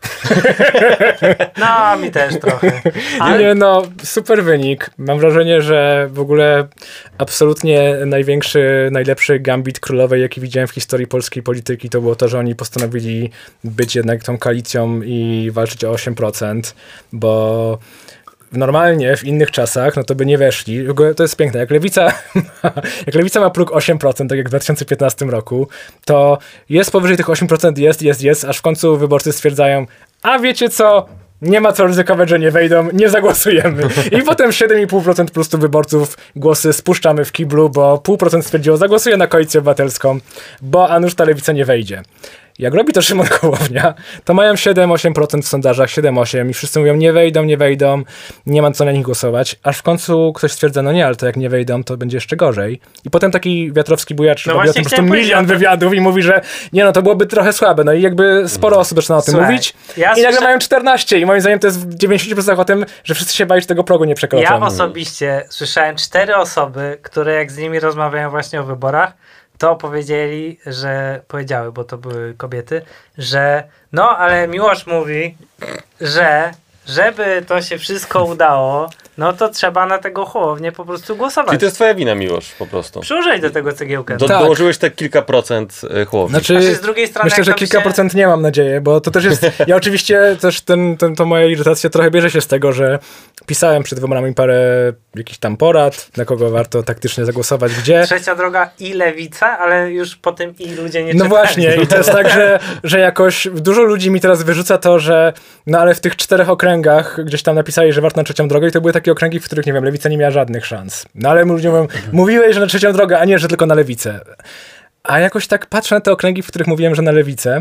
No, mi też trochę. Ale... Ale Nie, no, super wynik. Mam wrażenie, że w ogóle absolutnie największy, najlepszy gambit królowej, jaki widziałem w historii polskiej polityki, to było to, że oni postanowili być jednak tą koalicją i walczyć o osiem procent, bo normalnie w innych czasach, no to by nie weszli. W ogóle to jest piękne. Jak lewica, jak lewica ma próg osiem procent, tak jak w dwa tysiące piętnastym roku, to jest powyżej tych osiem procent, jest, jest, jest, aż w końcu wyborcy stwierdzają, a wiecie co? Nie ma co ryzykować, że nie wejdą, nie zagłosujemy. I potem siedem i pół procent po prostu wyborców głosy spuszczamy w kiblu, bo pół procent stwierdziło, zagłosuję na Koalicję Obywatelską, bo a nuż ta lewica nie wejdzie. Jak robi to Szymon Hołownia, to mają siedem osiem procent w sondażach, siedem osiem i wszyscy mówią, nie wejdą, nie wejdą, nie ma co na nich głosować, aż w końcu ktoś stwierdza, no nie, ale to jak nie wejdą, to będzie jeszcze gorzej. I potem taki Wiatrowski bujacz No robi o właśnie tym po prostu chciałem powiedzieć milion o tym. wywiadów i mówi, że nie no, to byłoby trochę słabe. No i jakby sporo osób zaczyna o tym Słuchaj, mówić ja i nagle słyszę- mają czternaście i moim zdaniem to jest w dziewięćdziesięciu procentach o tym, że wszyscy się bali, że tego progu nie przekroczą. ja osobiście słyszałem cztery osoby, które jak z nimi rozmawiają właśnie o wyborach, to powiedzieli, że powiedziały, bo to były kobiety, że no, ale Miłosz mówi, że żeby to się wszystko udało, no to trzeba na tego Hołownię po prostu głosować. Czyli to jest twoja wina, Miłosz, po prostu. Przyłożyć do tego cegiełkę. Do, Tak. Dołożyłeś te kilka procent Hołowni. Znaczy, Znaczy, z drugiej strony, myślę, jak że tam kilka się- procent nie mam nadzieję, bo to też jest, ja oczywiście też ten, ten, to moja irytacja trochę bierze się z tego, że pisałem przed wyborami parę jakichś tam porad, na kogo warto taktycznie zagłosować, gdzie. Trzecia droga i lewica, ale już po tym i ludzie nie No czytali. właśnie, i to jest tak, że, że jakoś dużo ludzi mi teraz wyrzuca to, że no ale w tych czterech okręgach gdzieś tam napisali, że warto na trzecią drogę i to były takie okręgi, w których, nie wiem, lewica nie miała żadnych szans. No ale ludzie mówią, mówiłeś, że na trzecią drogę, a nie, że tylko na lewicę. A jakoś tak patrzę na te okręgi, w których mówiłem, że na lewicę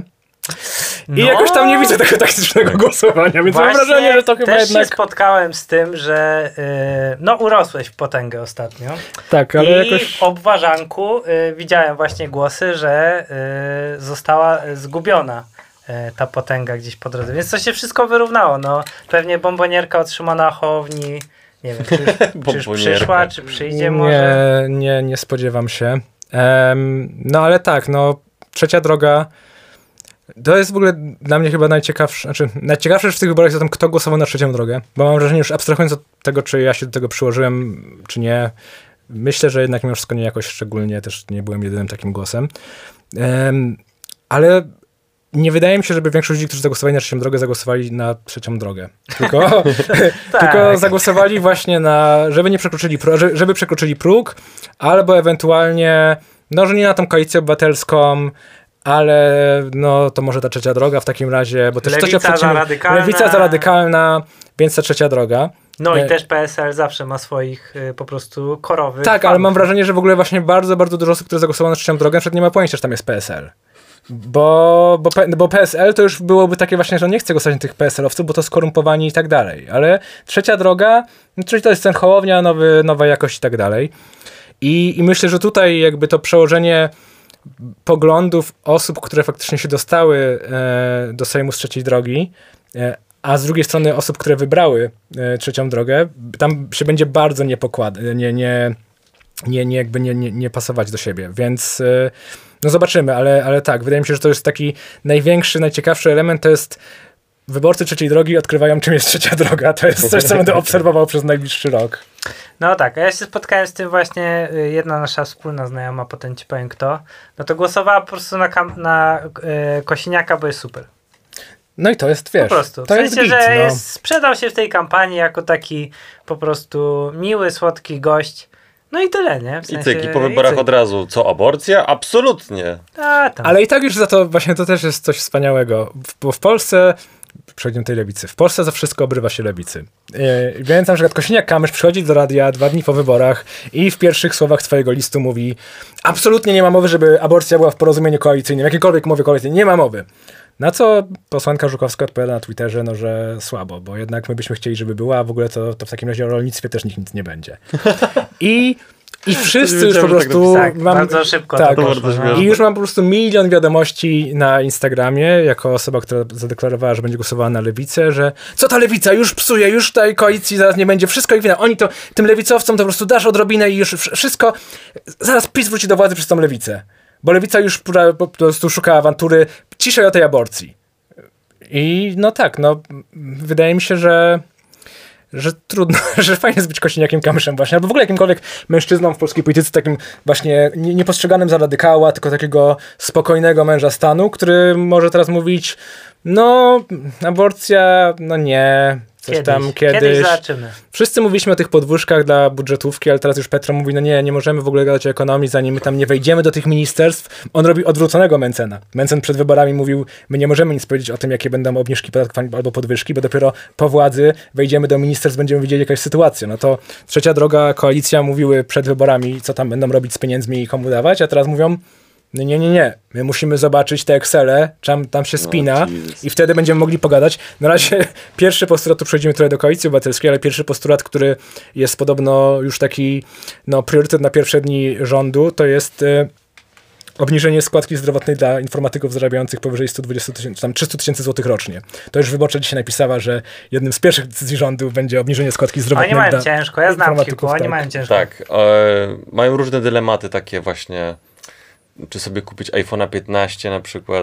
i No. jakoś tam nie widzę tego taktycznego głosowania, więc mam Właśnie wrażenie, że to chyba też jednak... się spotkałem z tym, że yy, no urosłeś w potęgę ostatnio. Tak, ale I jakoś... w obwarzanku y, widziałem właśnie głosy, że y, została zgubiona y, ta potęga gdzieś po drodze. Więc to się wszystko wyrównało. No, pewnie bombonierka otrzymana Hołowni, nie wiem, czy już, czy już Bombonierka. przyszła, czy przyjdzie może. Nie, nie, nie spodziewam się. Em, no ale tak, no trzecia droga to jest w ogóle dla mnie chyba najciekawsze, znaczy najciekawsze w tych wyborach jest o tym, kto głosował na trzecią drogę, bo mam wrażenie, już abstrahując od tego, czy ja się do tego przyłożyłem, czy nie, myślę, że jednak mimo wszystko nie jakoś szczególnie, też nie byłem jedynym takim głosem. Em, ale nie wydaje mi się, żeby większość ludzi, którzy zagłosowali na trzecią drogę, zagłosowali na trzecią drogę. Tylko, tylko zagłosowali właśnie na, żeby nie przekroczyli, pro- że- żeby przekroczyli próg, albo ewentualnie, no, że nie na tą koalicję obywatelską, ale no, to może ta trzecia droga w takim razie, bo też Lewica coś o za radykalna. Lewica za radykalna, więc ta trzecia droga. No E, i też P S L zawsze ma swoich y, po prostu korowych. Tak, ale fanów. mam wrażenie, że w ogóle właśnie bardzo, bardzo dużo osób, które zagłosowało na trzecią drogę, na przykład nie ma pojęcia, że tam jest P S L. Bo, bo, P- bo P S L to już byłoby takie właśnie, że on nie chce głosować na tych P S L-owców, bo to skorumpowani i tak dalej. Ale trzecia droga, no, czyli to jest ten Hołownia, nowy, nowa jakość i tak dalej. I, I myślę, że tutaj jakby to przełożenie poglądów osób, które faktycznie się dostały e, do Sejmu z trzeciej drogi, e, a z drugiej strony osób, które wybrały e, trzecią drogę, tam się będzie bardzo niepokład, nie, nie, nie, nie, jakby nie, nie, nie pasować do siebie, więc e, no zobaczymy, ale, ale tak, wydaje mi się, że to jest taki największy, najciekawszy element, to jest wyborcy trzeciej drogi odkrywają, czym jest trzecia droga. To jest coś, co będę obserwował przez najbliższy rok. No tak, a ja się spotkałem z tym właśnie, y, jedna nasza wspólna znajoma, potem ci powiem kto, no to głosowała po prostu na, kam- na y, Kosiniaka, bo jest super. No i to jest, wiesz, Po prostu. W to sensie, jest git, że no. jest, sprzedał się w tej kampanii jako taki po prostu miły, słodki gość. No i tyle, nie? W I sensie, cyk, i po wyborach cyk. od razu. Co, aborcja? Absolutnie. A, tam. Ale i tak już za to, właśnie to też jest coś wspaniałego, w, bo w Polsce, przechodzimy do tej lewicy, w Polsce za wszystko obrywa się lewicy. Yy, więc na przykład Kosiniak-Kamysz przychodzi do radia dwa dni po wyborach i w pierwszych słowach swojego listu mówi: absolutnie nie ma mowy, żeby aborcja była w porozumieniu koalicyjnym, jakiejkolwiek mowy koalicyjnej, nie ma mowy. Na co posłanka Żukowska odpowiada na Twitterze, no, że słabo, bo jednak my byśmy chcieli, żeby była, a w ogóle to, to w takim razie o rolnictwie też nikt nic nie będzie. I I wszyscy już po wiedziałem, że tak prostu... Tak, mam, bardzo szybko tak, to poszło. bardzo No. śmieszne. I już mam po prostu milion wiadomości na Instagramie, jako osoba, która zadeklarowała, że będzie głosowała na lewicę, że co ta lewica, już psuje, już tej koalicji zaraz nie będzie, wszystko ich wina. Oni to, tym lewicowcom to po prostu dasz odrobinę i już wszystko, zaraz PiS wróci do władzy przez tą lewicę. Bo lewica już po, po prostu szuka awantury, ciszej o tej aborcji. I no tak, no wydaje mi się, że że trudno, że fajnie jest być Kosiniakiem Kamyszem właśnie, albo w ogóle jakimkolwiek mężczyzną w polskiej polityce, takim właśnie nie, nie postrzeganym za radykała, tylko takiego spokojnego męża stanu, który może teraz mówić, no aborcja, no nie, coś Kiedyś, tam kiedyś. kiedyś zobaczymy. Wszyscy mówiliśmy o tych podwyżkach dla budżetówki, ale teraz już Petro mówi, no nie, nie możemy w ogóle gadać o ekonomii, zanim my tam nie wejdziemy do tych ministerstw. On robi odwróconego Mencena. Mencen przed wyborami mówił, my nie możemy nic powiedzieć o tym, jakie będą obniżki podatków albo podwyżki, bo dopiero po władzy wejdziemy do ministerstw, będziemy widzieli jakaś sytuacja. No to Trzecia Droga, Koalicja mówiły przed wyborami, co tam będą robić z pieniędzmi i komu dawać, a teraz mówią, nie, nie, nie, nie. My musimy zobaczyć te Excele, tam, tam się spina No, i wtedy będziemy mogli pogadać. Na razie pierwszy postulat, tu przechodzimy trochę do Koalicji Obywatelskiej, ale pierwszy postulat, który jest podobno już taki no, priorytet na pierwsze dni rządu, to jest e, obniżenie składki zdrowotnej dla informatyków zarabiających powyżej sto dwadzieścia tysięcy, tam trzysta tysięcy złotych rocznie. To już Wyborcza dzisiaj napisała, że jednym z pierwszych decyzji rządu będzie obniżenie składki zdrowotnej Oni mają dla ciężko, ja znam informatyków, kilku, oni tak. mają ciężko. Tak, e, mają różne dylematy takie właśnie, czy sobie kupić iPhone'a piętnaście na przykład,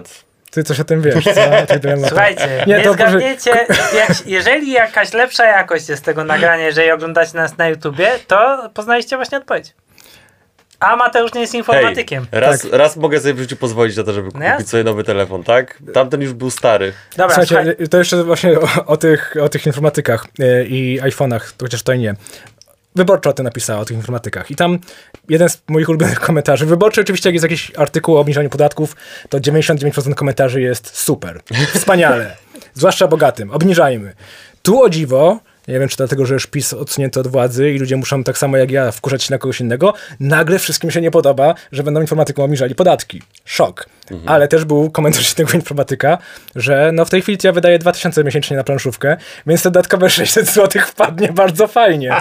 Ty coś o tym wiesz, co? Słuchajcie, nie, nie to zgadniecie, jak, jeżeli jakaś lepsza jakość jest tego nagrania, jeżeli oglądacie nas na YouTubie, to poznaliście właśnie odpowiedź. A Mateusz nie jest informatykiem. Hej, raz, Tak. raz mogę sobie w życiu pozwolić na to, żeby kupić Jasne. sobie nowy telefon, tak? Tamten już był stary. Dobra, Słuchajcie, słuchaj, to jeszcze właśnie o, o, tych, o tych informatykach yy, i iPhone'ach, to chociaż to nie. Wyborcza o tym napisała, o tych informatykach. I tam jeden z moich ulubionych komentarzy. Wyborczy oczywiście, jak jest jakiś artykuł o obniżaniu podatków, to dziewięćdziesiąt dziewięć procent komentarzy jest super. Wspaniale. Zwłaszcza bogatym. Obniżajmy. Tu o dziwo, nie wiem, czy dlatego, że już PiS odsunięty od władzy i ludzie muszą tak samo jak ja wkurzać się na kogoś innego, nagle wszystkim się nie podoba, że będą informatykom obniżali podatki. Szok. Mhm. Ale też był komentarz tego informatyka, że no w tej chwili ja wydaję dwa tysiące miesięcznie na planszówkę, więc te dodatkowe sześćset złotych wpadnie bardzo fajnie.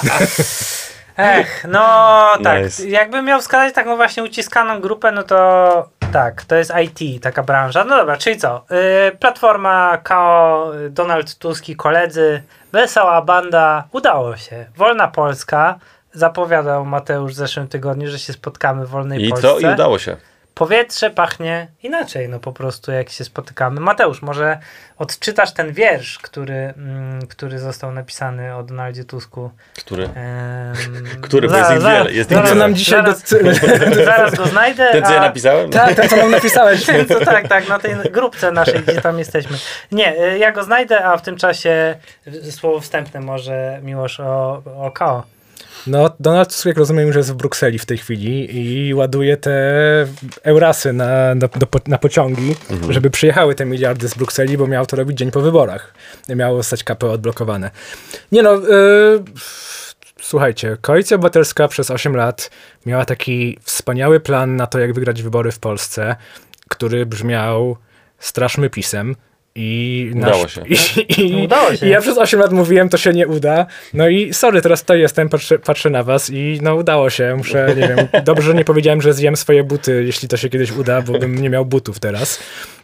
Ech, no tak, Nice. jakbym miał wskazać taką właśnie uciskaną grupę, no to tak, to jest I T, taka branża. No dobra, czyli co? Yy, Platforma, K O, Donald Tusk i koledzy, wesoła banda, udało się. Wolna Polska, zapowiadał Mateusz w zeszłym tygodniu, że się spotkamy w Wolnej I Polsce. co? I udało się. Powietrze pachnie inaczej, no po prostu jak się spotykamy. Mateusz, może odczytasz ten wiersz, który, mm, który został napisany o Donaldzie Tusku. Który? Ehm, Który? Bo jest ich wiele. Jest ich zaraz, Co wiele. nam dzisiaj... zaraz, do- zaraz go znajdę. Ten, co ja a- napisałem? Tak, ten, co nam napisałeś. to tak, tak, na tej grupce naszej, gdzie tam jesteśmy. Nie, y, ja go znajdę, a w tym czasie y, słowo wstępne może Miłosz o, o K O. No, Donald Tusk, jak rozumiem, już jest w Brukseli w tej chwili i ładuje te eurasy na, na, do, na pociągi, mhm. żeby przyjechały te miliardy z Brukseli, bo miał to robić dzień po wyborach. Miało zostać K P O odblokowane. Nie no, yy, słuchajcie, Koalicja Obywatelska przez osiem lat miała taki wspaniały plan na to, jak wygrać wybory w Polsce, który brzmiał straszmy PiS-em. I Udało nasz, się. I, i, Udało się. I ja przez osiem lat mówiłem, to się nie uda. No i sorry, teraz tutaj jestem, patrzę, patrzę na was i no udało się. Muszę, nie wiem, dobrze, że nie powiedziałem, że zjem swoje buty, jeśli to się kiedyś uda, bo bym nie miał butów teraz.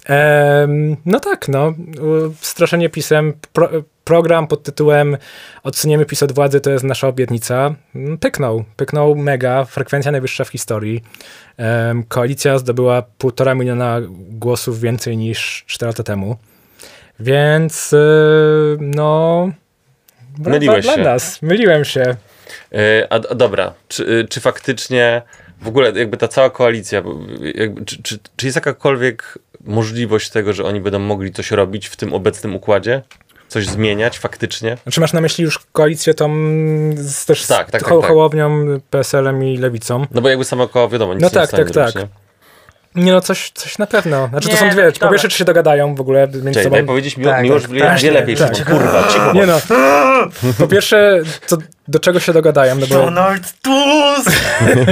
Ehm, no tak, no. Straszenie PiS-em. Pro, program pod tytułem Odsuniemy PiS od władzy, to jest nasza obietnica. Pyknął. Pyknął mega. Frekwencja najwyższa w historii. Ehm, koalicja zdobyła półtora miliona głosów więcej niż cztery lata temu. Więc yy, no... brawa Myliłeś dla się. nas. Myliłem się. E, a, a dobra, czy, czy faktycznie w ogóle jakby ta cała koalicja, bo jakby, czy, czy, czy jest jakakolwiek możliwość tego, że oni będą mogli coś robić w tym obecnym układzie? Coś zmieniać faktycznie? Znaczy masz na myśli już koalicję tą z, też Tak, z tak, Ho- tak, tak. Hołownią, P S L-em i Lewicą? No bo jakby samo koło wiadomo, nic No nie tak, w stanie tak, zrobić, tak. nie? Nie no, coś, coś na pewno. Znaczy Nie, to są dwie, dobra. po pierwsze, czy się dogadają w ogóle między Cześć, sobą. daj powiedzieć mi, Tak, Miłosz tak, wie tak, lepiej, tak. Szymon. Kurwa, cicho. Nie no. Po pierwsze, to do czego się dogadają, no bo Donald Tusk!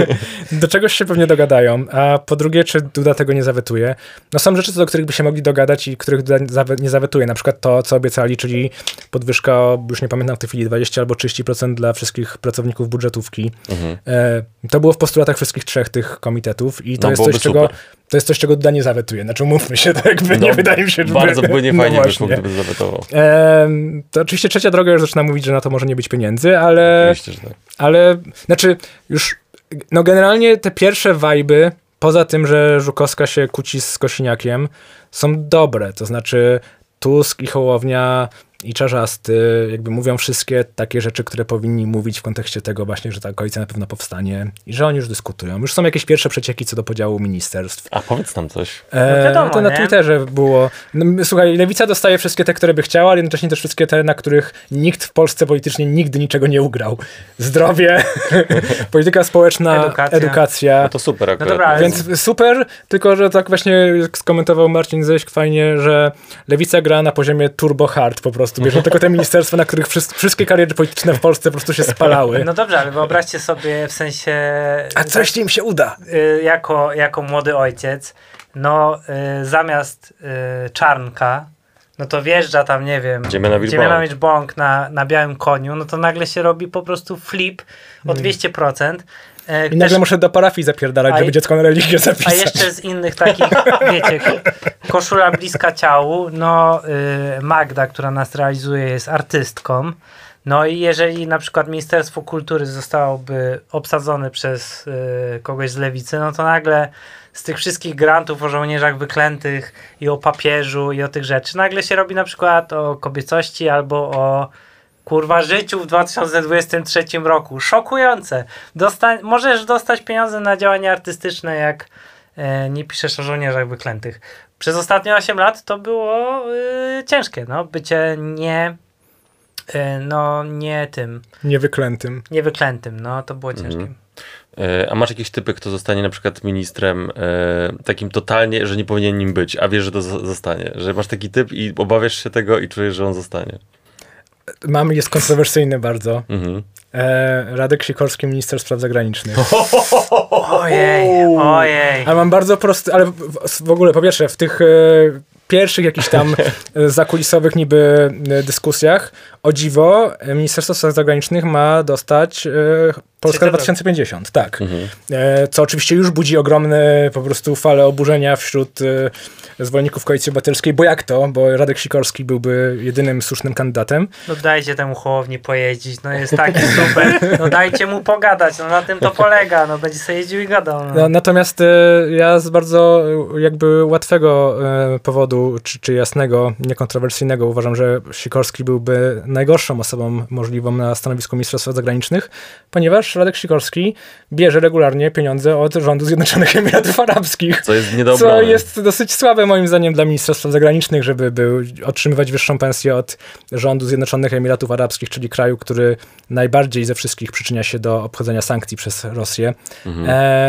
do czegoś się pewnie dogadają, a po drugie, czy Duda tego nie zawetuje? No są rzeczy, co do których by się mogli dogadać i których Duda zawe- nie zawetuje. Na przykład to, co obiecali, czyli podwyżka o, już nie pamiętam w tej chwili, dwadzieścia albo trzydzieści procent dla wszystkich pracowników budżetówki. Mhm. E, to było w postulatach wszystkich trzech tych komitetów i to No, jest byłoby coś, czego, super. to jest coś, czego Duda nie zawetuje. Znaczy umówmy się, to jakby No, nie wydaje mi się, że Bardzo by nie fajnie no wyszło, właśnie. gdyby zawetował. E, to oczywiście Trzecia Droga już zaczyna mówić, że na to może nie być pieniędzy, ale, Oczywiście, że tak. ale znaczy już no generalnie te pierwsze wajby, poza tym, że Żukowska się kłóci z Kosiniakiem, są dobre, to znaczy Tusk i Hołownia i Czarzasty jakby mówią wszystkie takie rzeczy, które powinni mówić w kontekście tego właśnie, że ta koalicja na pewno powstanie i że oni już dyskutują. Już są jakieś pierwsze przecieki co do podziału ministerstw. A powiedz nam coś. E, No wiadomo, to na nie? Twitterze było. No, słuchaj, Lewica dostaje wszystkie te, które by chciała, ale jednocześnie też wszystkie te, na których nikt w Polsce politycznie nigdy niczego nie ugrał. Zdrowie, polityka społeczna, Edukacja. edukacja. No to super akurat. dobra, ale- Więc super, tylko że tak właśnie jak skomentował Marcin Ześk fajnie, że Lewica gra na poziomie turbo hard po prostu. Bierzą tylko te ministerstwa, na których wszys- wszystkie kariery polityczne w Polsce po prostu się spalały. No dobrze, ale wyobraźcie sobie w sensie... A co jeśli im się uda? y, jako, jako młody ojciec, no y, zamiast y, Czarnka, no to wjeżdża tam, nie wiem, Dziemianowicz Dziemianowicz Bąk na, na białym koniu, no to nagle się robi po prostu flip o dwieście procent. E, I nagle też- muszę do parafii zapierdalać, A żeby i- dziecko na religię A zapisać. jeszcze z innych takich, wiecie, ko- koszula bliska ciału, no y, Magda, która nas realizuje, jest artystką, No i jeżeli na przykład Ministerstwo Kultury zostałoby obsadzone przez y, kogoś z lewicy, no to nagle z tych wszystkich grantów o żołnierzach wyklętych i o papieżu i o tych rzeczy, nagle się robi na przykład o kobiecości albo o kurwa życiu w dwa tysiące dwudziestym trzecim roku. Szokujące. Dostań, możesz dostać pieniądze na działania artystyczne, jak e, nie piszesz o żołnierzach wyklętych. Przez ostatnie osiem lat to było y, ciężkie, no, bycie nie y, no, nie tym. Niewyklętym. Niewyklętym, no, to było ciężkie. Mhm. A masz jakieś typy, kto zostanie na przykład ministrem e, takim totalnie, że nie powinien nim być, a wiesz, że to z- zostanie? Że masz taki typ i obawiasz się tego i czujesz, że on zostanie? Mam, jest kontrowersyjny bardzo. Mhm. E, Radek Sikorski, minister spraw zagranicznych. Ojej, ojej. Ale mam bardzo prosty, ale w, w ogóle po pierwsze w tych e, pierwszych jakichś tam e, zakulisowych niby e, dyskusjach, o dziwo, e, Ministerstwo Spraw Zagranicznych ma dostać e, Polska dwa tysiące pięćdziesiąt, tak. Mhm. E, co oczywiście już budzi ogromne po prostu fale oburzenia wśród e, zwolenników Koalicji Obywatelskiej, bo jak to? Bo Radek Sikorski byłby jedynym słusznym kandydatem. No dajcie temu Hołowni pojeździć, no jest taki super, no dajcie mu pogadać, no na tym to polega, no będzie sobie jeździł i gadał. No. No, natomiast e, ja z bardzo e, jakby łatwego e, powodu, czy, czy jasnego, niekontrowersyjnego uważam, że Sikorski byłby najgorszą osobą możliwą na stanowisku ministra spraw zagranicznych, ponieważ Radek Sikorski bierze regularnie pieniądze od rządu Zjednoczonych Emiratów Arabskich. Co jest niedobre. Co jest dosyć słabe moim zdaniem dla ministra spraw zagranicznych, żeby był, otrzymywać wyższą pensję od rządu Zjednoczonych Emiratów Arabskich, czyli kraju, który najbardziej ze wszystkich przyczynia się do obchodzenia sankcji przez Rosję. Mhm.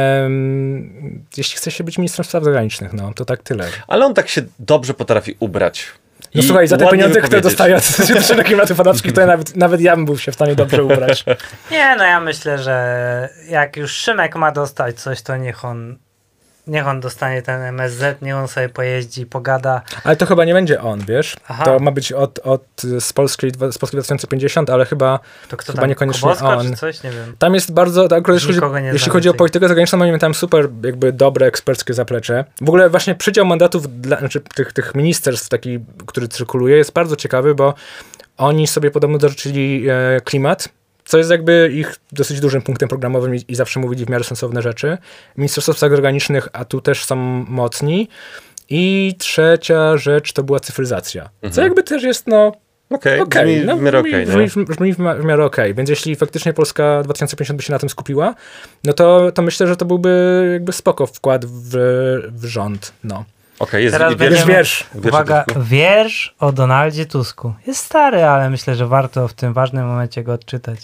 Ehm, jeśli chce się być ministrem spraw zagranicznych, no to tak tyle. Ale on tak się dobrze potrafi ubrać. No I słuchaj, za te ładnie pieniądze, które wypowiedzieć. dostaje od Zjednoczonych Emiratów Arabskich, to ja nawet, nawet ja bym był się w stanie dobrze ubrać. Nie, no ja myślę, że jak już Szymek ma dostać coś, to niech on niech on dostanie ten M S Z, niech on sobie pojeździ, pogada. Ale to chyba nie będzie on, wiesz? Aha. To ma być od, od z Polskiej, z Polski dwa tysiące pięćdziesiąt, ale chyba, To kto chyba tam, niekoniecznie Kobosko, on. czy coś? Nie wiem. Tam jest bardzo, tak, akurat jeśli, Nikogo nie jeśli znam chodzi o tej- politykę zagraniczną, mamy tam super jakby dobre eksperckie zaplecze. W ogóle właśnie przydział mandatów dla, znaczy tych, tych ministerstw, taki, który cyrkuluje, jest bardzo ciekawy, bo oni sobie podobno dożyczyli e, klimat, co jest jakby ich dosyć dużym punktem programowym i, i zawsze mówili w miarę sensowne rzeczy. Ministerstwo Spraw Zagranicznych, a tu też są mocni. I trzecia rzecz to była cyfryzacja. Mhm. Co jakby też jest, no, Okej, okej. brzmi No, w miarę brzmi- okej, nie? brzmi- brzmi w ma- w miarę okej. Więc jeśli faktycznie Polska dwa tysiące pięćdziesiąt by się na tym skupiła, no to, to myślę, że to byłby jakby spoko wkład w, w rząd. No. Okej, jest Teraz wiersz, będziemy- Wiersz, wiersz. wiersz Uwaga, Tusku. wiersz o Donaldzie Tusku. Jest stary, ale myślę, że warto w tym ważnym momencie go odczytać.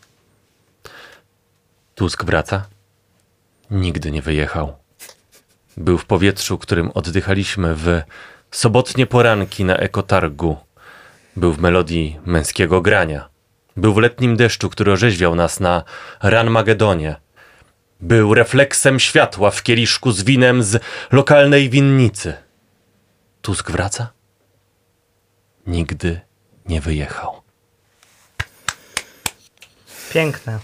Tusk wraca? Nigdy nie wyjechał. Był w powietrzu, którym oddychaliśmy w sobotnie poranki na ekotargu. Był w melodii męskiego grania. Był w letnim deszczu, który orzeźwiał nas na Ranmagedonie. Był refleksem światła w kieliszku z winem z lokalnej winnicy. Tusk wraca? Nigdy nie wyjechał. Piękne.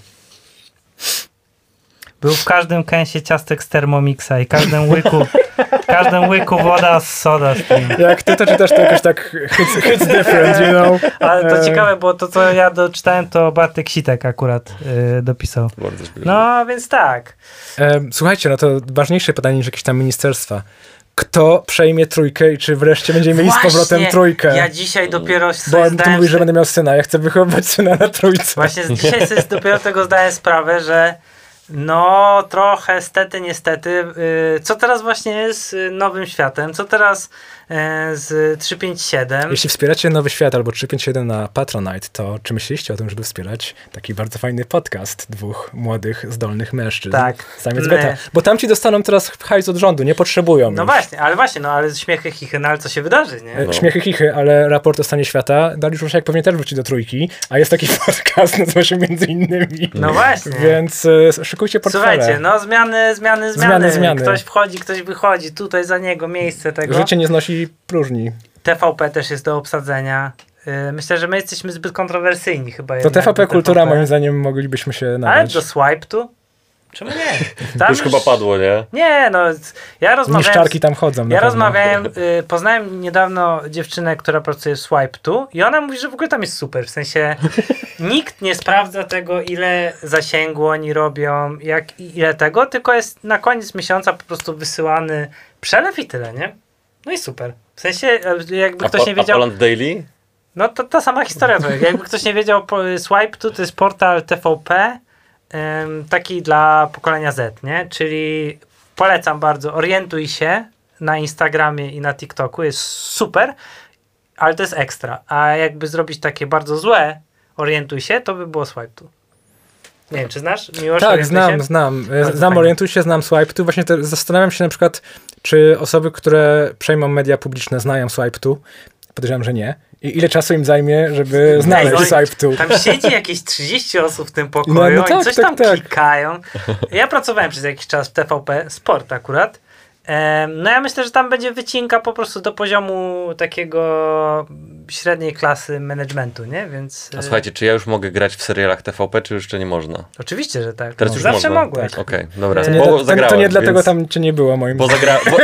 Był w każdym kęsie ciastek z Thermomixa i każdym łyku, w każdym łyku woda z Soda Stream. Jak ty to czytasz, to jakoś tak hits, hits different, you know. Ale to E, ciekawe, bo to, co ja doczytałem, to Bartek Sitek akurat yy, dopisał. Bardzo śmieszne. No, więc tak. E, słuchajcie, no to ważniejsze pytanie niż jakieś tam ministerstwa. Kto przejmie trójkę i czy wreszcie będziemy mieli z powrotem Właśnie, trójkę? Ja dzisiaj dopiero Bo sobie ty zdałem mówisz, że sobie- będę miał syna. Ja chcę wychowywać syna na trójce. Właśnie z dzisiaj sobie dopiero tego zdałem sprawę, że no trochę stety, niestety. Yy, co teraz właśnie jest z Nowym Światem? Co teraz yy, z trzysta pięćdziesiąt siedem? Jeśli wspieracie Nowy Świat albo trzysta pięćdziesiąt siedem na Patronite, to czy myśleliście o tym, żeby wspierać taki bardzo fajny podcast dwóch młodych, zdolnych mężczyzn? Tak. Samiec My- beta. Bo tam ci dostaną teraz hajs od rządu, nie potrzebują No już. właśnie, ale właśnie, no ale śmiechy, chichy, no ale co się wydarzy, nie? E, Śmiechy, chichy, ale raport o stanie świata Dariusz Rusiak pewnie też wróci do trójki, a jest taki podcast, nazywa się między innymi. No właśnie. Więc e, szykujcie portfele. Słuchajcie, no zmiany, zmiany, zmiany. Zmiany, zmiany. Ktoś wchodzi, ktoś wychodzi, tutaj za niego miejsce tego. Życie nie znosi próżni. T V P też jest do obsadzenia. Yy, Myślę, że my jesteśmy zbyt kontrowersyjni chyba. To jednak T V P do Kultura moim zdaniem moglibyśmy się Ale nadać. do Swipe tu? Czemu nie? Tam Już chyba padło, nie? Nie, no ja rozmawiałem... Niszczarki tam chodzą. Ja rozmawiałem, y, poznałem niedawno dziewczynę, która pracuje w Swipe two i ona mówi, że w ogóle tam jest super, w sensie nikt nie sprawdza tego, ile zasięgu oni robią, jak, ile tego, tylko jest na koniec miesiąca po prostu wysyłany przelew i tyle, nie? No i super. W sensie, jakby A, ktoś po, nie a wiedział... Poland Daily? No to ta sama historia. To jakby ktoś nie wiedział, Swipe two to jest portal T V P, ym, taki dla pokolenia Z, nie? Czyli polecam bardzo, orientuj się na Instagramie i na TikToku, jest super, ale to jest ekstra. A jakby zrobić takie bardzo złe, orientuj się, to by było Swipe two. Nie wiem, czy znasz? Miłosz, tak, znam, się? znam. Bardzo Znam, fajnie. orientuję się, znam Swipe two. Właśnie te, zastanawiam się na przykład, czy osoby, które przejmą media publiczne, znają Swipe two. Podejrzewam, że nie. I ile czasu im zajmie, żeby znaleźć Ej, Swipe two? Tam siedzi jakieś trzydzieści osób w tym pokoju No, no tak, i coś tak, tam tak. klikają. Ja pracowałem przez jakiś czas w T V P, sport akurat. Em, No ja myślę, że tam będzie wycinka po prostu do poziomu takiego średniej klasy managementu, nie? Więc... A e, słuchajcie, czy ja już mogę grać w serialach T V P, czy jeszcze nie można? Oczywiście, że tak. Teraz już Zawsze można. mogłeś. Okej, dobra. To Nie, bo to, to, zagrałem, to nie dlatego więc... tam cię nie było, moim Bo zdaniem. zagra... Bo...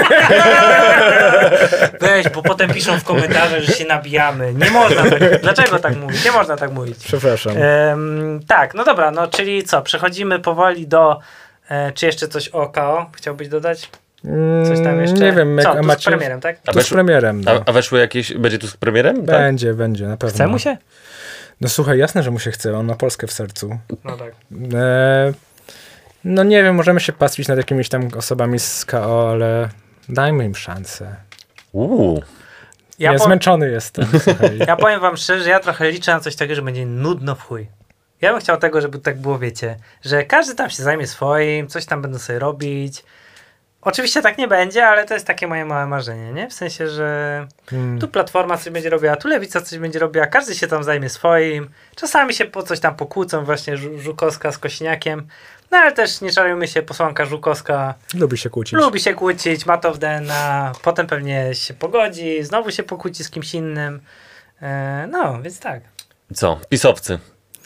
Weź, bo potem piszą w komentarzach, że się nabijamy. Nie można tak. Dlaczego tak mówić? Nie można tak mówić. Przepraszam. Em, tak, no dobra, no czyli co? Przechodzimy powoli do... E, czy jeszcze coś o K O chciałbyś dodać? Coś tam jeszcze? Nie wiem, jak Co, a tu macie... z premierem, tak? A To z weszło- premierem. No. A, a weszły jakieś... Będzie tu z premierem? Tak? Będzie, będzie, na pewno. Chce mu się? No słuchaj, jasne, że mu się chce. On ma Polskę w sercu. No tak. E, no nie wiem, możemy się pastwić nad jakimiś tam osobami z K O, ale dajmy im szansę. Uuu. Ja, Ja po, zmęczony jestem, słuchaj. ja powiem wam szczerze, ja trochę liczę na coś takiego, że będzie nudno w chuj. Ja bym chciał tego, żeby tak było, wiecie, że każdy tam się zajmie swoim, coś tam będą sobie robić. Oczywiście tak nie będzie, ale to jest takie moje małe marzenie, nie? W sensie, że Hmm. tu Platforma coś będzie robiła, tu Lewica coś będzie robiła, każdy się tam zajmie swoim. Czasami się po coś tam pokłócą, właśnie Żu- Żukowska z Kośniakiem. No ale też nie czarujmy się, posłanka Żukowska Lubi się kłócić. lubi się kłócić, ma to w D N A, potem pewnie się pogodzi, znowu się pokłóci z kimś innym. E, no, więc tak. Co? Pisowcy.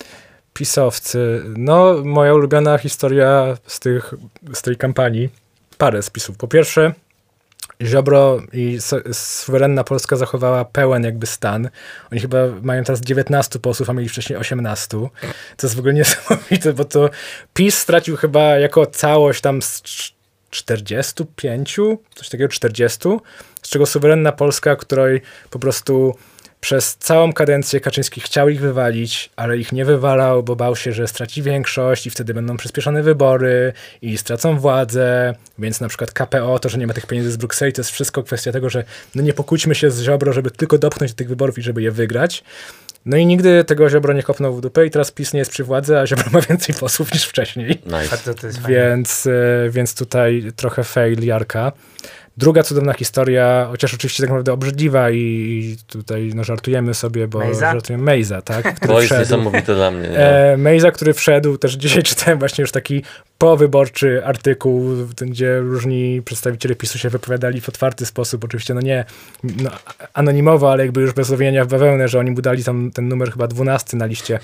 Pisowcy. No, moja ulubiona historia z, tych, z tej kampanii. Parę spisów. Po pierwsze, Ziobro i su- suwerenna Polska zachowała pełen jakby stan. Oni chyba mają teraz dziewiętnastu posłów, a mieli wcześniej osiemnastu. To jest w ogóle niesamowite, bo to PiS stracił chyba jako całość tam z cz- czterdziestu pięciu, coś takiego czterdziestu, z czego suwerenna Polska, której po prostu przez całą kadencję Kaczyński chciał ich wywalić, ale ich nie wywalał, bo bał się, że straci większość i wtedy będą przyspieszone wybory i stracą władzę, więc na przykład K P O, to, że nie ma tych pieniędzy z Brukseli, to jest wszystko kwestia tego, że no nie pokłóćmy się z Ziobro, żeby tylko dopchnąć do tych wyborów i żeby je wygrać. No i nigdy tego Ziobro nie kopnął w dupę i teraz PiS nie jest przy władzy, a Ziobro ma więcej posłów niż wcześniej. Nice. Bardzo to jest fajne. Więc, e, więc tutaj trochę fail Jarka. Druga cudowna historia, chociaż oczywiście tak naprawdę obrzydliwa i, i tutaj no, żartujemy sobie, bo Mejza? żartujemy Mejza, tak? Który To jest wszedł. niesamowite dla mnie. Nie? E, Mejza, który wszedł, też dzisiaj czytałem właśnie już taki powyborczy artykuł, gdzie różni przedstawiciele PiSu się wypowiadali w otwarty sposób, oczywiście no nie no, anonimowo, ale jakby już bez owijania w bawełnę, że oni mu dali tam ten numer chyba dwunasty na liście e,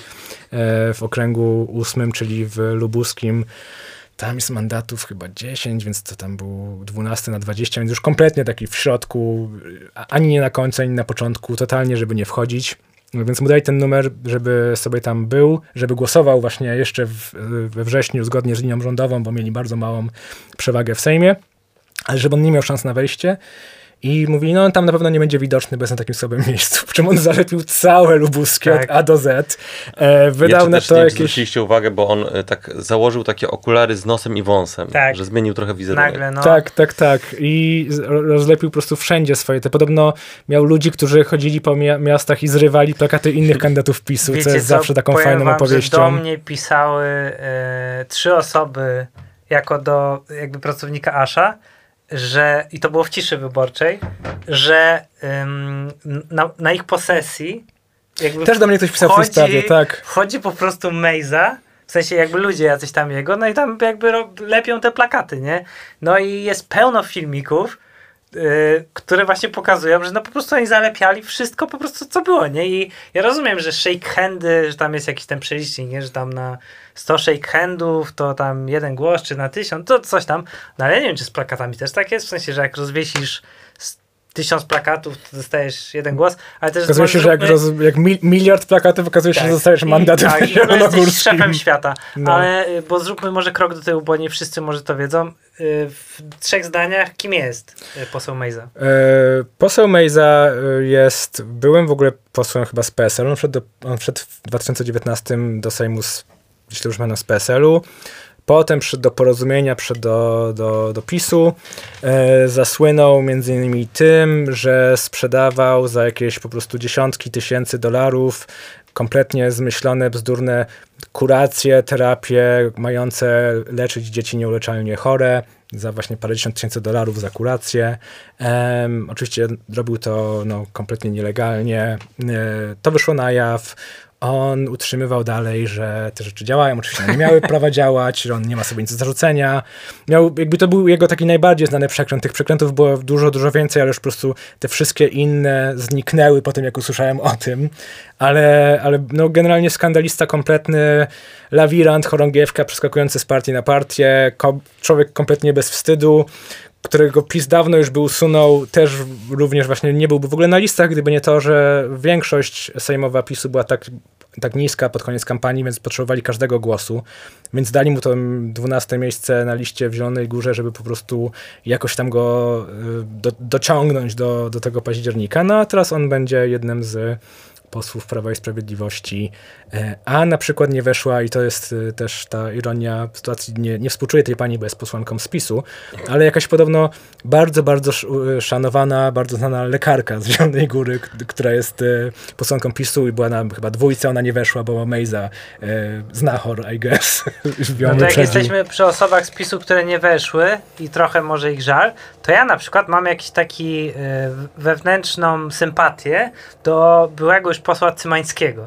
w okręgu ósmym, czyli w lubuskim. Tam jest mandatów chyba dziesięć, więc to tam był dwunasty na dwadzieścia, więc już kompletnie taki w środku, ani nie na końcu, ani na początku, totalnie, żeby nie wchodzić. Więc mu dali ten numer, żeby sobie tam był, żeby głosował właśnie jeszcze w, we wrześniu zgodnie z linią rządową, bo mieli bardzo małą przewagę w Sejmie, ale żeby on nie miał szans na wejście. I mówi, no on tam na pewno nie będzie widoczny, bo jest na takim słabym miejscu. Przy czym on zalepił całe lubuskie Tak. od A do Z. E, wydał ja na też to nie wiem, czy jakieś... zwróciliście uwagę, bo on e, tak założył takie okulary z nosem i wąsem, Tak. że zmienił trochę wizerunek. Nagle, no. Tak, tak, tak. I z- rozlepił po prostu wszędzie swoje. Te podobno miał ludzi, którzy chodzili po mia- miastach i zrywali plakaty innych kandydatów PiSu, co jest zawsze taką powiem fajną wam, opowieścią. Że do mnie pisały e, trzy osoby jako do jakby pracownika Asha, że, i to było w ciszy wyborczej, że ym, na, na ich posesji jakby Też do mnie ktoś pisał w tej sprawie, tak. wchodzi po prostu Mejza, w sensie jakby ludzie jacyś tam jego, no i tam jakby ro, lepią te plakaty, nie? No i jest pełno filmików, Yy, które właśnie pokazują, że no po prostu oni zalepiali wszystko po prostu co było, nie? I ja rozumiem, że shake handy, że tam jest jakiś ten przelicznik, nie? Że tam na sto shake handów to tam jeden głos, czy na tysiąc, to coś tam. No ale ja nie wiem, czy z plakatami też tak jest, w sensie, że jak rozwiesisz tysiąc plakatów, to dostajesz jeden głos, ale też... Okazuje się, że jak, roz, jak mi, miliard plakatów, okazuje się, tak, że dostajesz mandat tak, w jesteś szefem świata. No. Ale, bo zróbmy może krok do tyłu, bo nie wszyscy może to wiedzą. W trzech zdaniach, kim jest poseł Mejza? E, poseł Mejza jest, byłem w ogóle posłem chyba z P S L-u, on wszedł, do, on wszedł w dwa tysiące dziewiętnastym do Sejmu, z, jeśli już pamiętam, z P S L-u. Potem przyszedł do Porozumienia, przyszedł do, do, do PiSu. E, zasłynął między innymi tym, że sprzedawał za jakieś po prostu dziesiątki tysięcy dolarów kompletnie zmyślone, bzdurne kuracje, terapie mające leczyć dzieci nieuleczalnie chore za właśnie parędziesiąt tysięcy dolarów za kurację. Um, oczywiście robił to no, kompletnie nielegalnie. E, to wyszło na jaw. On utrzymywał dalej, że te rzeczy działają, oczywiście nie miały prawa działać, że on nie ma sobie nic do zarzucenia. Miał, jakby to był jego taki najbardziej znany przekręt. Tych przekrętów było dużo, dużo więcej, ale już po prostu te wszystkie inne zniknęły po tym, jak usłyszałem o tym. Ale, ale no generalnie skandalista kompletny, lawirant, chorągiewka przeskakujący z partii na partię, ko- człowiek kompletnie bez wstydu, którego PiS dawno już by usunął, też również właśnie nie byłby w ogóle na listach, gdyby nie to, że większość sejmowa PiSu była tak, tak niska pod koniec kampanii, więc potrzebowali każdego głosu, więc dali mu to dwunaste miejsce na liście w Zielonej Górze, żeby po prostu jakoś tam go do, dociągnąć do, do tego października. No a teraz on będzie jednym z posłów Prawa i Sprawiedliwości, a na przykład nie weszła, i to jest też ta ironia sytuacji, nie, nie współczuję tej pani, bo jest posłanką z PiSu, ale jakaś podobno bardzo, bardzo szanowana, bardzo znana lekarka z Zielonej Góry, która jest posłanką PiSu i była na chyba dwójce, ona nie weszła, bo Mejza znachor, I guess. No to jak jesteśmy przy osobach z PiSu, które nie weszły i trochę może ich żal, to ja na przykład mam jakiś taki wewnętrzną sympatię do byłego już posła Cymańskiego.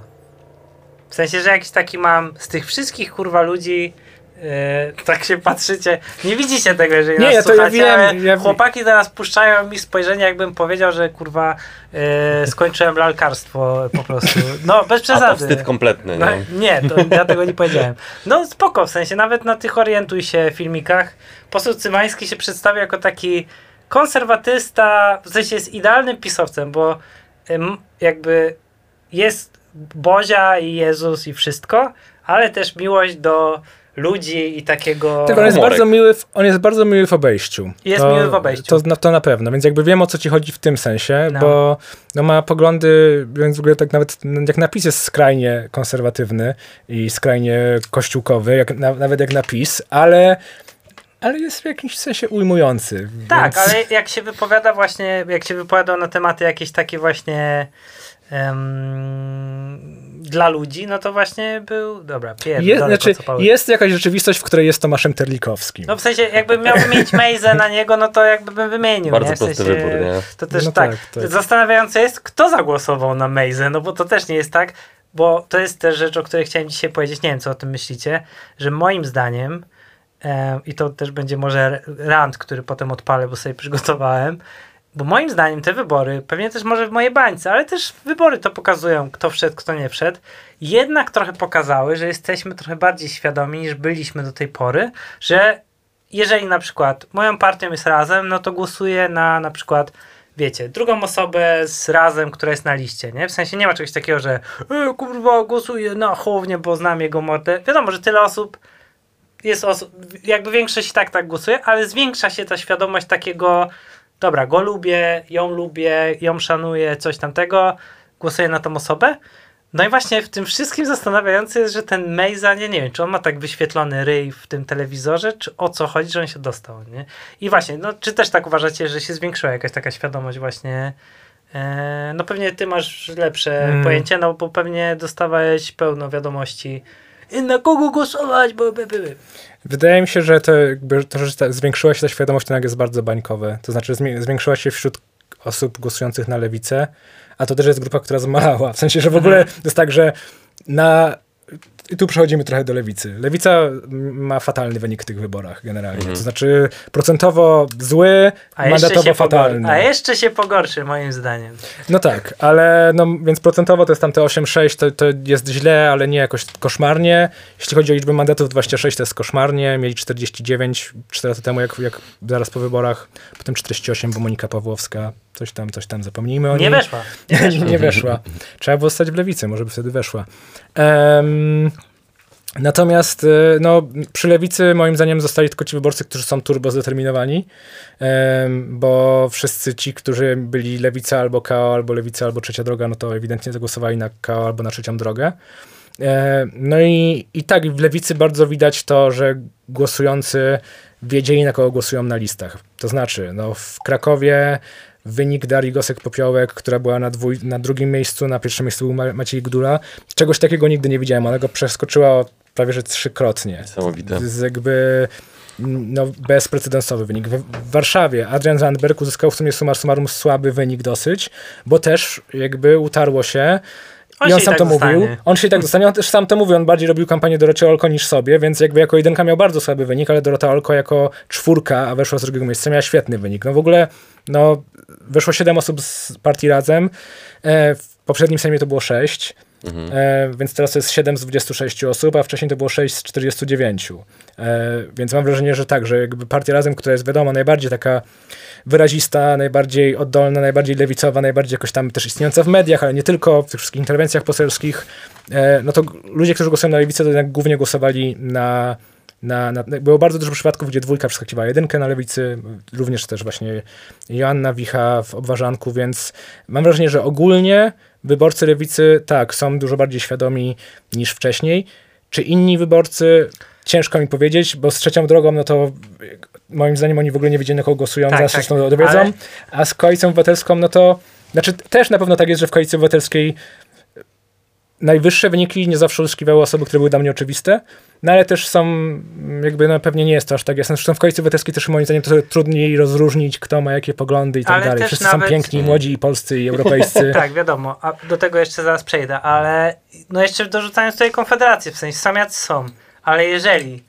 W sensie, że jakiś taki mam z tych wszystkich kurwa ludzi, yy, tak się patrzycie, nie widzicie tego, jeżeli nie, nas ja słuchacie, ja wiem, ale ja chłopaki teraz puszczają mi spojrzenie, jakbym powiedział, że kurwa yy, skończyłem lalkarstwo po prostu. No, bez przesady. A to wstyd kompletny. No, nie, to ja tego nie powiedziałem. No spoko, w sensie nawet na tych orientuj się filmikach poseł Cymański się przedstawia jako taki konserwatysta, w sensie jest idealnym pisowcem, bo yy, jakby jest Bozia i Jezus i wszystko, ale też miłość do ludzi i takiego... Tak, on jest bardzo miły w, on jest bardzo miły w obejściu. Jest to, miły w obejściu. To, to na pewno, więc jakby wiem, o co ci chodzi w tym sensie, no. bo no, ma poglądy, więc w ogóle tak nawet jak napis jest skrajnie konserwatywny i skrajnie kościółkowy, jak, na, nawet jak napis, ale ale jest w jakimś sensie ujmujący. Tak, więc... ale jak się wypowiada właśnie, jak się wypowiadał na tematy jakieś takie właśnie um, dla ludzi, no to właśnie był, dobra, pierdolę, jest, znaczy, jest jakaś rzeczywistość, w której jest Tomaszem Terlikowskim. No w sensie, jakbym miał mieć Mejzę na niego, no to jakby bym wymienił. Bardzo nie? W prosty sensie, wybór, nie? To też no tak, tak, tak. Zastanawiające jest, kto zagłosował na Mejzę, no bo to też nie jest tak, bo to jest też rzecz, o której chciałem dzisiaj powiedzieć, nie wiem, co o tym myślicie, że moim zdaniem i to też będzie może rant, który potem odpalę, bo sobie przygotowałem, bo moim zdaniem te wybory, pewnie też może w mojej bańce, ale też wybory to pokazują, kto wszedł, kto nie wszedł, jednak trochę pokazały, że jesteśmy trochę bardziej świadomi niż byliśmy do tej pory, że jeżeli na przykład moją partią jest Razem, no to głosuję na na przykład, wiecie, drugą osobę z Razem, która jest na liście, nie? W sensie nie ma czegoś takiego, że e, kurwa, głosuję na Hołownię, bo znam jego mordę. Wiadomo, że tyle osób jest osób, jakby większość i tak tak głosuje, ale zwiększa się ta świadomość takiego, dobra, go lubię, ją lubię, ją szanuję, coś tamtego, głosuję na tą osobę. No i właśnie w tym wszystkim zastanawiające jest, że ten Mejza, nie, nie wiem, czy on ma tak wyświetlony ryj w tym telewizorze, czy o co chodzi, że on się dostał, nie? I właśnie, no czy też tak uważacie, że się zwiększyła jakaś taka świadomość właśnie, e, no pewnie ty masz lepsze hmm. pojęcie, no bo pewnie dostawałeś pełno wiadomości, na kogo głosować, bo by, by, by. Wydaje mi się, że to, jakby, to że ta, zwiększyła się ta świadomość, to jest bardzo bańkowe. To znaczy zwiększyła się wśród osób głosujących na lewicę, a to też jest grupa, która zmalała. W sensie, że w ogóle to jest tak, że na i tu przechodzimy trochę do lewicy. Lewica ma fatalny wynik w tych wyborach generalnie. Mhm. To znaczy procentowo zły, a mandatowo fatalny. A jeszcze się pogorszy moim zdaniem. No tak, ale no więc procentowo to jest tam te osiem sześć, to, to jest źle, ale nie jakoś koszmarnie. Jeśli chodzi o liczbę mandatów, dwadzieścia sześć to jest koszmarnie. Mieli czterdzieści dziewięć cztery lata temu, jak, jak zaraz po wyborach. Potem czterdzieści osiem, bo Monika Pawłowska coś tam, coś tam, zapomnijmy o niej. Nie weszła. Nie weszła. nie weszła. Trzeba było stać w lewicy, może by wtedy weszła. Um, natomiast no, przy lewicy moim zdaniem zostali tylko ci wyborcy, którzy są turbo zdeterminowani, um, bo wszyscy ci, którzy byli lewica albo K O, albo lewica, albo trzecia droga, no to ewidentnie zagłosowali na K O albo na trzecią drogę. No i, i tak w lewicy bardzo widać to, że głosujący wiedzieli, na kogo głosują na listach. To znaczy, no w Krakowie wynik Darii Gosek-Popiołek, która była na, dwój, na drugim miejscu, na pierwszym miejscu był Maciej Gdula. Czegoś takiego nigdy nie widziałem. Ona go przeskoczyła prawie że trzykrotnie. Niesamowite. Z jakby no, bezprecedensowy wynik. W, w Warszawie Adrian Zandberg uzyskał w sumie summa summarum słaby wynik dosyć, bo też jakby utarło się. On I on się sam i tak to zostanie. mówił. On się i tak dostanie. On też sam to mówił. On bardziej robił kampanię Dorocie Olko niż sobie, więc jakby jako jedynka miał bardzo słaby wynik, ale Dorota Olko jako czwórka, a weszła z drugiego miejsca, miała świetny wynik. No w ogóle no, weszło siedem osób z partii Razem. E, w poprzednim Sejmie to było sześć. Mhm. E, więc teraz to jest siedem z dwudziestu sześciu osób, a wcześniej to było sześć z czterdziestu dziewięciu. E, więc mam wrażenie, że tak, że jakby partia Razem, która jest wiadomo najbardziej taka wyrazista, najbardziej oddolna, najbardziej lewicowa, najbardziej jakoś tam też istniejąca w mediach, ale nie tylko, w tych wszystkich interwencjach poselskich, e, no to ludzie, którzy głosują na lewicę, to jednak głównie głosowali na, na, na... Było bardzo dużo przypadków, gdzie dwójka przeskakiwała jedynkę na lewicy, również też właśnie Joanna Wicha w Obwarzanku, więc mam wrażenie, że ogólnie wyborcy lewicy, tak, są dużo bardziej świadomi niż wcześniej. Czy inni wyborcy... Ciężko mi powiedzieć, bo z trzecią drogą, no to moim zdaniem oni w ogóle nie wiedzieli, na kogo głosują, tak, zaraz tak, się to dowiedzą, ale... a z Koalicją Obywatelską, no to, znaczy też na pewno tak jest, że w Koalicji Obywatelskiej najwyższe wyniki nie zawsze uzyskiwały osoby, które były dla mnie oczywiste, no ale też są, jakby no pewnie nie jest to aż tak jasne. Zresztą w Koalicji Obywatelskiej też moim zdaniem to trudniej rozróżnić, kto ma jakie poglądy i tak ale dalej. Wszyscy nawet... są piękni, i młodzi, i polscy, i europejscy. Tak, wiadomo, a do tego jeszcze zaraz przejdę, ale no jeszcze dorzucając tutaj Konfederację, w sensie są jacy są, ale jeżeli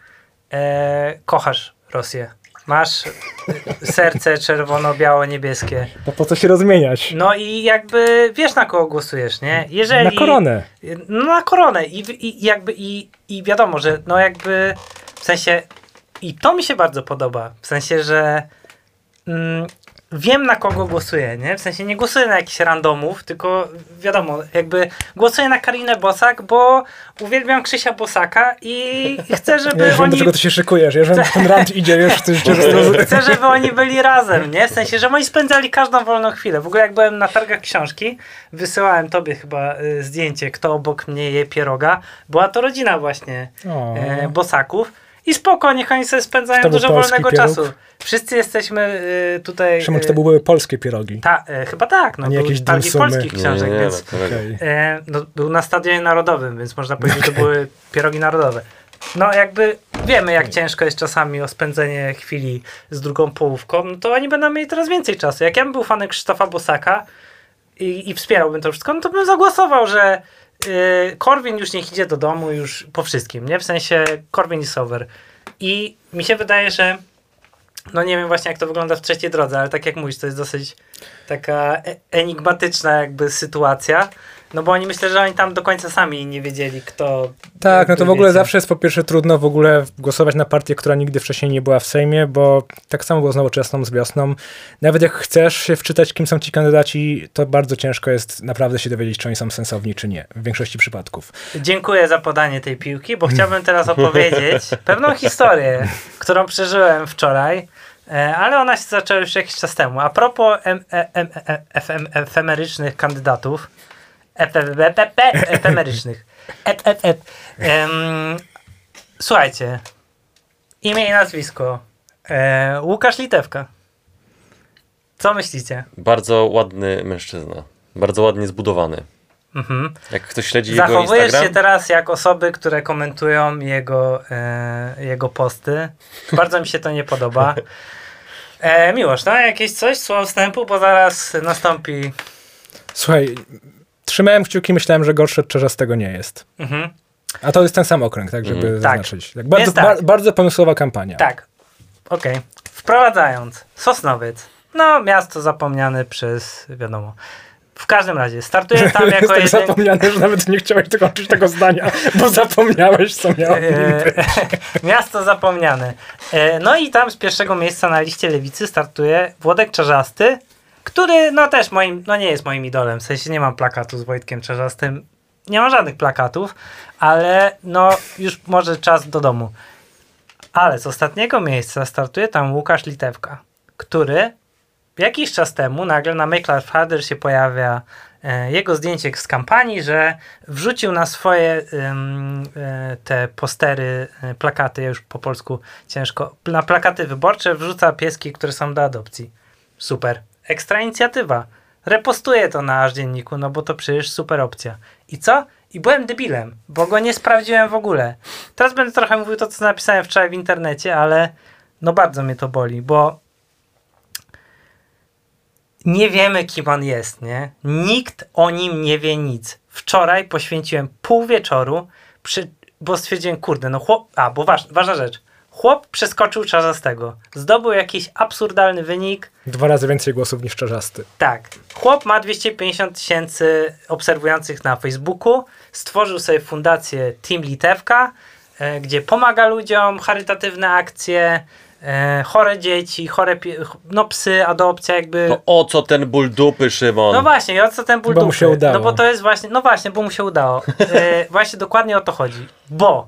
e, kochasz Rosję, masz serce czerwono-biało-niebieskie. To po co się rozmieniać? No i jakby wiesz, na kogo głosujesz, nie? Jeżeli, na koronę. No na koronę i, i jakby i, i wiadomo, że no jakby w sensie i to mi się bardzo podoba, w sensie, że mm, wiem, na kogo głosuję, nie? W sensie nie głosuję na jakichś randomów, tylko wiadomo, jakby głosuję na Karinę Bosak, bo uwielbiam Krzysia Bosaka i chcę, żeby ja już oni... wiem, do czego ty się szykujesz, ja wiem, że ten rant idzie, już chcesz... Chcę, żeby oni byli razem, nie? W sensie, że oni spędzali każdą wolną chwilę. W ogóle jak byłem na targach książki, wysyłałem tobie chyba y, zdjęcie, kto obok mnie je pieroga. Była to rodzina właśnie e, Bosaków. I spoko, niech oni sobie spędzają dużo wolnego pieróg? czasu. Wszyscy jesteśmy y, tutaj... Szymon, czy to były polskie pierogi? Ta, y, chyba tak. No, nie były jakieś targi polskich książek, nie, nie, więc... No, okay. e, no, był na Stadionie Narodowym, więc można powiedzieć, że to były pierogi narodowe. No jakby wiemy, jak ciężko jest czasami o spędzenie chwili z drugą połówką, no to oni będą mieli teraz więcej czasu. Jak ja bym był fanem Krzysztofa Bosaka i, i wspierałbym to wszystko, no to bym zagłosował, że y, Korwin już niech idzie do domu już po wszystkim, nie? W sensie Korwin is over. I mi się wydaje, że no nie wiem właśnie, jak to wygląda w trzeciej drodze, ale tak jak mówisz, to jest dosyć taka enigmatyczna jakby sytuacja. No bo oni myślę, że oni tam do końca sami nie wiedzieli, kto... Tak, no to w ogóle wiecie. Zawsze jest po pierwsze trudno w ogóle głosować na partię, która nigdy wcześniej nie była w Sejmie, bo tak samo było z Nowoczesną, z Wiosną. Nawet jak chcesz się wczytać, kim są ci kandydaci, to bardzo ciężko jest naprawdę się dowiedzieć, czy oni są sensowni, czy nie. W większości przypadków. Dziękuję za podanie tej piłki, bo chciałbym teraz opowiedzieć pewną historię, którą przeżyłem wczoraj, ale ona się zaczęła już jakiś czas temu. A propos em, em, em, em, efemerycznych kandydatów, efemerycznych. Ep, ep, ep. Um, słuchajcie, imię i nazwisko. E, Łukasz Litewka. Co myślicie? Bardzo ładny mężczyzna. Bardzo ładnie zbudowany. Mhm. Jak ktoś śledzi jego Zachowujesz Instagram... się teraz jak osoby, które komentują jego, e, jego posty. Bardzo mi się to nie podoba. E, Miłosz, no jakieś coś, słowo wstępu, bo zaraz nastąpi... Słuchaj... Trzymałem kciuki, myślałem, że gorsze od Czerzastego nie jest. Mhm. A to jest ten sam okręg, tak, żeby Mhm. zaznaczyć. Tak, bardzo, Więc tak. Ba, bardzo pomysłowa kampania. Tak, okej. Wprowadzając, Sosnowiec, no miasto zapomniane przez, wiadomo. W każdym razie, startuje tam Jest jako tak jeden... zapomniane, że nawet nie chciałeś dokończyć tego zdania, bo zapomniałeś, co miało nim być. E, miasto zapomniane. E, no i tam z pierwszego miejsca na liście lewicy startuje Włodek Czarzasty, który no też moim, no nie jest moim idolem, w sensie nie mam plakatu z Wojtkiem Czarzastym, nie mam żadnych plakatów, ale no już może czas do domu. Ale z ostatniego miejsca startuje tam Łukasz Litewka, który jakiś czas temu nagle na Make Life Harder się pojawia e, jego zdjęcie z kampanii, że wrzucił na swoje ym, e, te postery, e, plakaty, ja już po polsku ciężko, na plakaty wyborcze wrzuca pieski, które są do adopcji. Super. Ekstra inicjatywa. Repostuję to na Aż Dzienniku, no bo to przecież super opcja. I co? I byłem debilem, bo go nie sprawdziłem w ogóle. Teraz będę trochę mówił to, co napisałem wczoraj w internecie, ale no bardzo mnie to boli, bo nie wiemy, kim on jest, nie? Nikt o nim nie wie nic. Wczoraj poświęciłem pół wieczoru, przy, bo stwierdziłem, kurde, no chłop... A, bo waż, ważna rzecz. Chłop przeskoczył Czarzastego. Zdobył jakiś absurdalny wynik. Dwa razy więcej głosów niż Czarzasty. Tak. Chłop ma dwieście pięćdziesiąt tysięcy obserwujących na Facebooku. Stworzył sobie fundację Team Litewka, e, gdzie pomaga ludziom, charytatywne akcje, e, chore dzieci, chore pie- no psy, adopcja jakby. To o co ten ból dupy, Szymon? No właśnie, i o co ten ból Bo mu dupy? się udało. No bo to jest właśnie, no właśnie, bo mu się udało. E, właśnie dokładnie o to chodzi. Bo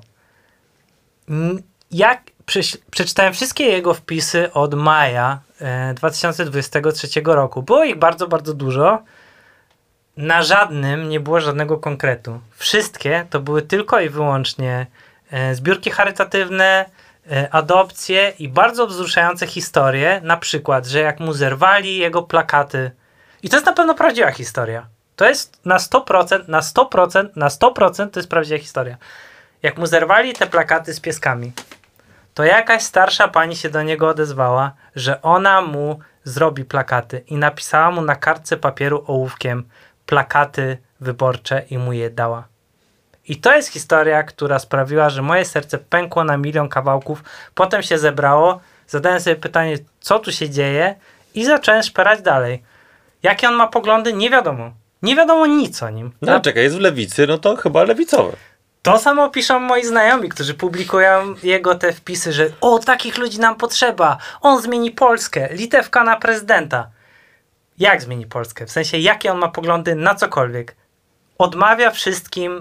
mm, jak prześ- przeczytałem wszystkie jego wpisy od maja e, dwa tysiące dwudziestego trzeciego roku. Było ich bardzo, bardzo dużo. Na żadnym nie było żadnego konkretu. Wszystkie to były tylko i wyłącznie e, zbiórki charytatywne, e, adopcje i bardzo wzruszające historie. Na przykład, że jak mu zerwali jego plakaty. I to jest na pewno prawdziwa historia. To jest na sto procent, na sto procent, na sto procent to jest prawdziwa historia. Jak mu zerwali te plakaty z pieskami, to jakaś starsza pani się do niego odezwała, że ona mu zrobi plakaty i napisała mu na kartce papieru ołówkiem plakaty wyborcze i mu je dała. I to jest historia, która sprawiła, że moje serce pękło na milion kawałków. Potem się zebrało, zadałem sobie pytanie, co tu się dzieje i zacząłem szperać dalej. Jakie on ma poglądy? Nie wiadomo. Nie wiadomo nic o nim. No czekaj, jest w lewicy, no to chyba lewicowy. To samo piszą moi znajomi, którzy publikują jego te wpisy, że o, takich ludzi nam potrzeba, on zmieni Polskę, Litewka na prezydenta. Jak zmieni Polskę? W sensie, jakie on ma poglądy na cokolwiek. Odmawia wszystkim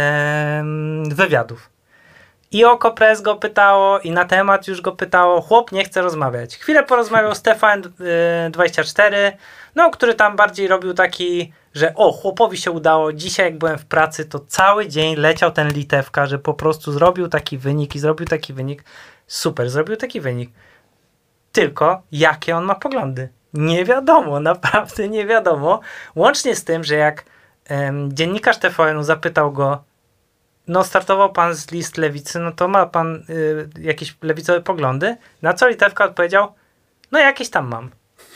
em, wywiadów. I o Kopres go pytało, i na temat już go pytało. Chłop nie chce rozmawiać. Chwilę porozmawiał z T V N dwadzieścia cztery, no, który tam bardziej robił taki, że o, chłopowi się udało. Dzisiaj jak byłem w pracy, to cały dzień leciał ten Litewka, że po prostu zrobił taki wynik i zrobił taki wynik. Super, zrobił taki wynik. Tylko jakie on ma poglądy? Nie wiadomo, naprawdę nie wiadomo. Łącznie z tym, że jak em, dziennikarz T V N-u zapytał go, no startował pan z list lewicy, no to ma pan y, jakieś lewicowe poglądy? Na co Litewka odpowiedział, no jakieś tam mam.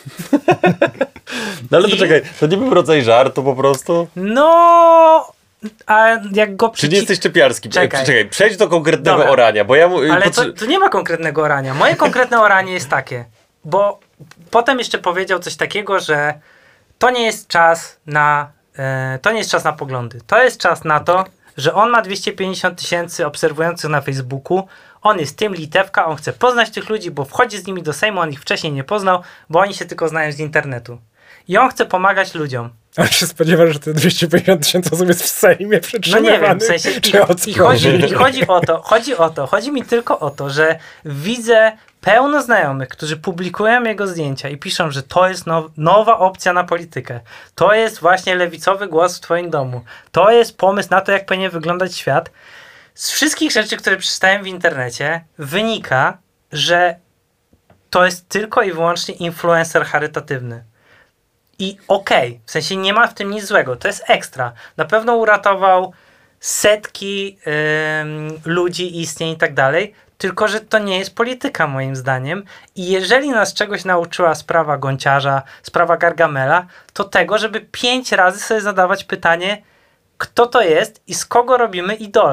No ale to I- czekaj, to nie był rodzaj żartu po prostu? No, a jak go Czy nie przyci- jesteś czepiarski? Czekaj. Czekaj, przejdź do konkretnego Dobra. orania, bo ja mu... Ale potrzy- to, to nie ma konkretnego orania. Moje konkretne oranie jest takie, bo potem jeszcze powiedział coś takiego, że to nie jest czas na e, to nie jest czas na poglądy. To jest czas na to, że on ma dwieście pięćdziesiąt tysięcy obserwujących na Facebooku, on jest tym Litewka, on chce poznać tych ludzi, bo wchodzi z nimi do Sejmu, on ich wcześniej nie poznał, bo oni się tylko znają z internetu. I on chce pomagać ludziom. Ale się spodziewasz, że te dwieście pięćdziesiąt tysięcy osób jest w Sejmie No przetrzymywanych? nie wiem, w sensie Czy o co i, i, chodzi, chodzi? i chodzi o to, chodzi o to, chodzi mi tylko o to, że widzę pełno znajomych, którzy publikują jego zdjęcia i piszą, że to jest now, nowa opcja na politykę. To jest właśnie lewicowy głos w twoim domu. To jest pomysł na to, jak powinien wyglądać świat. Z wszystkich rzeczy, które przeczytałem w internecie, wynika, że to jest tylko i wyłącznie influencer charytatywny. I okej, okay, w sensie nie ma w tym nic złego, to jest ekstra. Na pewno uratował setki ym, ludzi, istnień i tak dalej, tylko że to nie jest polityka moim zdaniem. I jeżeli nas czegoś nauczyła sprawa Gonciarza, sprawa Gargamela, to tego, żeby pięć razy sobie zadawać pytanie, kto to jest i z kogo robimy idola.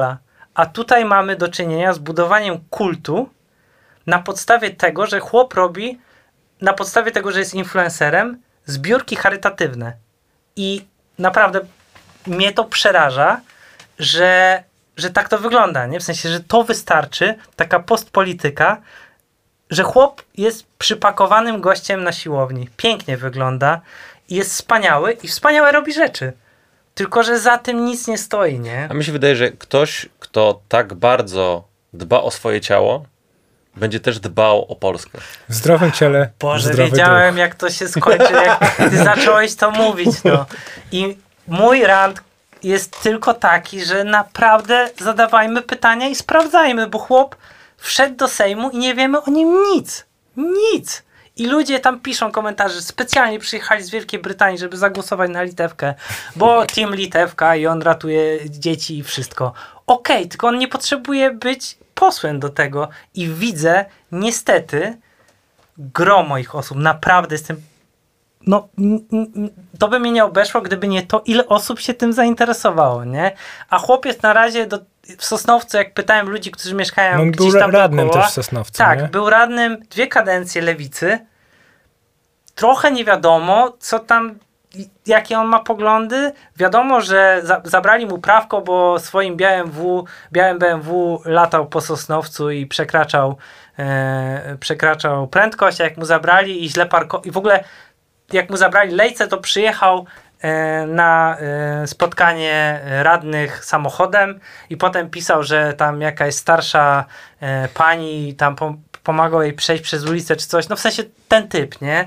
A tutaj mamy do czynienia z budowaniem kultu na podstawie tego, że chłop robi, na podstawie tego, że jest influencerem, zbiórki charytatywne. I naprawdę mnie to przeraża, że, że tak to wygląda, nie? W sensie, że to wystarczy, taka postpolityka, że chłop jest przypakowanym gościem na siłowni. Pięknie wygląda i jest wspaniały i wspaniałe robi rzeczy. Tylko że za tym nic nie stoi, nie? A mi się wydaje, że ktoś, kto tak bardzo dba o swoje ciało, będzie też dbał o Polskę. W zdrowym ciele, Boże, zdrowy wiedziałem, duch. jak to się skończy, jak ty zacząłeś to mówić, no. I mój rant jest tylko taki, że naprawdę zadawajmy pytania i sprawdzajmy, bo chłop wszedł do Sejmu i nie wiemy o nim nic. Nic. I ludzie tam piszą komentarze, że specjalnie przyjechali z Wielkiej Brytanii, żeby zagłosować na Litewkę, bo team Litewka i on ratuje dzieci i wszystko. Okej, okay, tylko on nie potrzebuje być posłem do tego. I widzę, niestety, gro moich osób. Naprawdę jestem... No, to by mnie nie obeszło, gdyby nie to, ile osób się tym zainteresowało, nie? A chłopiec na razie do, w Sosnowcu, jak pytałem ludzi, którzy mieszkają no, gdzieś był tam radnym dookoła, też w Sosnowcu, tak, nie? był radnym dwie kadencje Lewicy. Trochę nie wiadomo, co tam, jakie on ma poglądy. Wiadomo, że za, zabrali mu prawko, bo swoim białym, w, białym B M W latał po Sosnowcu i przekraczał, e, przekraczał prędkość, a jak mu zabrali i źle parkował, i w ogóle jak mu zabrali lejce, to przyjechał e, na e, spotkanie radnych samochodem i potem pisał, że tam jakaś starsza e, pani tam pom- pomagał jej przejść przez ulicę czy coś. No w sensie ten typ, nie?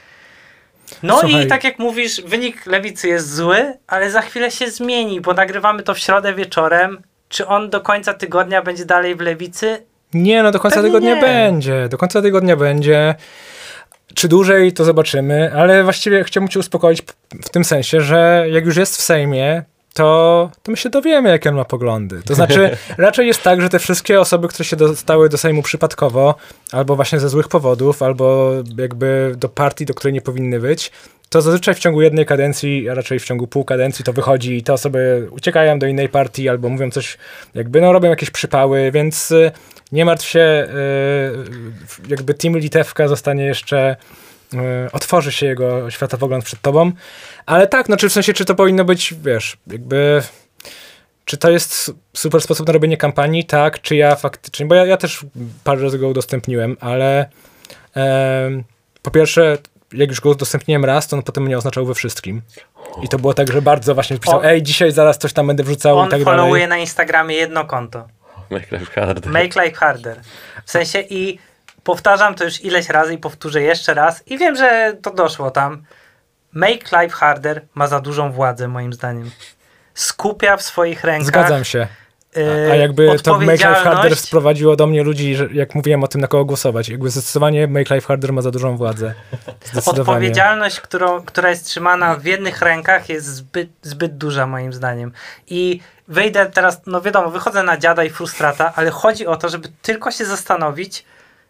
No Słuchaj. I tak jak mówisz, wynik Lewicy jest zły, ale za chwilę się zmieni, bo nagrywamy to w środę wieczorem. Czy on do końca tygodnia będzie dalej w Lewicy? Nie, no do końca Pewnie tygodnia nie. będzie. Do końca tygodnia będzie. Czy dłużej, to zobaczymy, ale właściwie chciałbym cię uspokoić w tym sensie, że jak już jest w Sejmie, to, to my się dowiemy, jakie on ma poglądy. To znaczy, raczej jest tak, że te wszystkie osoby, które się dostały do Sejmu przypadkowo, albo właśnie ze złych powodów, albo jakby do partii, do której nie powinny być, to zazwyczaj w ciągu jednej kadencji, a raczej w ciągu pół kadencji to wychodzi i te osoby uciekają do innej partii, albo mówią coś, jakby no robią jakieś przypały, więc nie martw się, jakby team Litewka zostanie jeszcze, otworzy się jego światopogląd przed tobą, ale tak, no czy w sensie, czy to powinno być, wiesz, jakby, czy to jest super sposób na robienie kampanii, tak, czy ja faktycznie, bo ja, ja też parę razy go udostępniłem, ale em, po pierwsze, jak już go udostępniłem raz, to on potem mnie oznaczał we wszystkim. I to było tak, że bardzo właśnie pisał, On- ej, dzisiaj zaraz coś tam będę wrzucał On i tak followuje dalej. na Instagramie jedno konto. Make life harder. Make life harder. W sensie i powtarzam to już ileś razy i powtórzę jeszcze raz i wiem, że to doszło tam. Make life harder ma za dużą władzę moim zdaniem. Skupia w swoich rękach. Zgadzam się. yy, A jakby to Make Life Harder odpowiedzialność. sprowadziło do mnie ludzi, że jak mówiłem o tym, na kogo głosować. Jakby zdecydowanie Make Life Harder ma za dużą władzę. Zdecydowanie. Odpowiedzialność, którą, która jest trzymana w jednych rękach jest zbyt, zbyt duża moim zdaniem. I wyjdę teraz, no wiadomo, wychodzę na dziada i frustrata, ale chodzi o to, żeby tylko się zastanowić,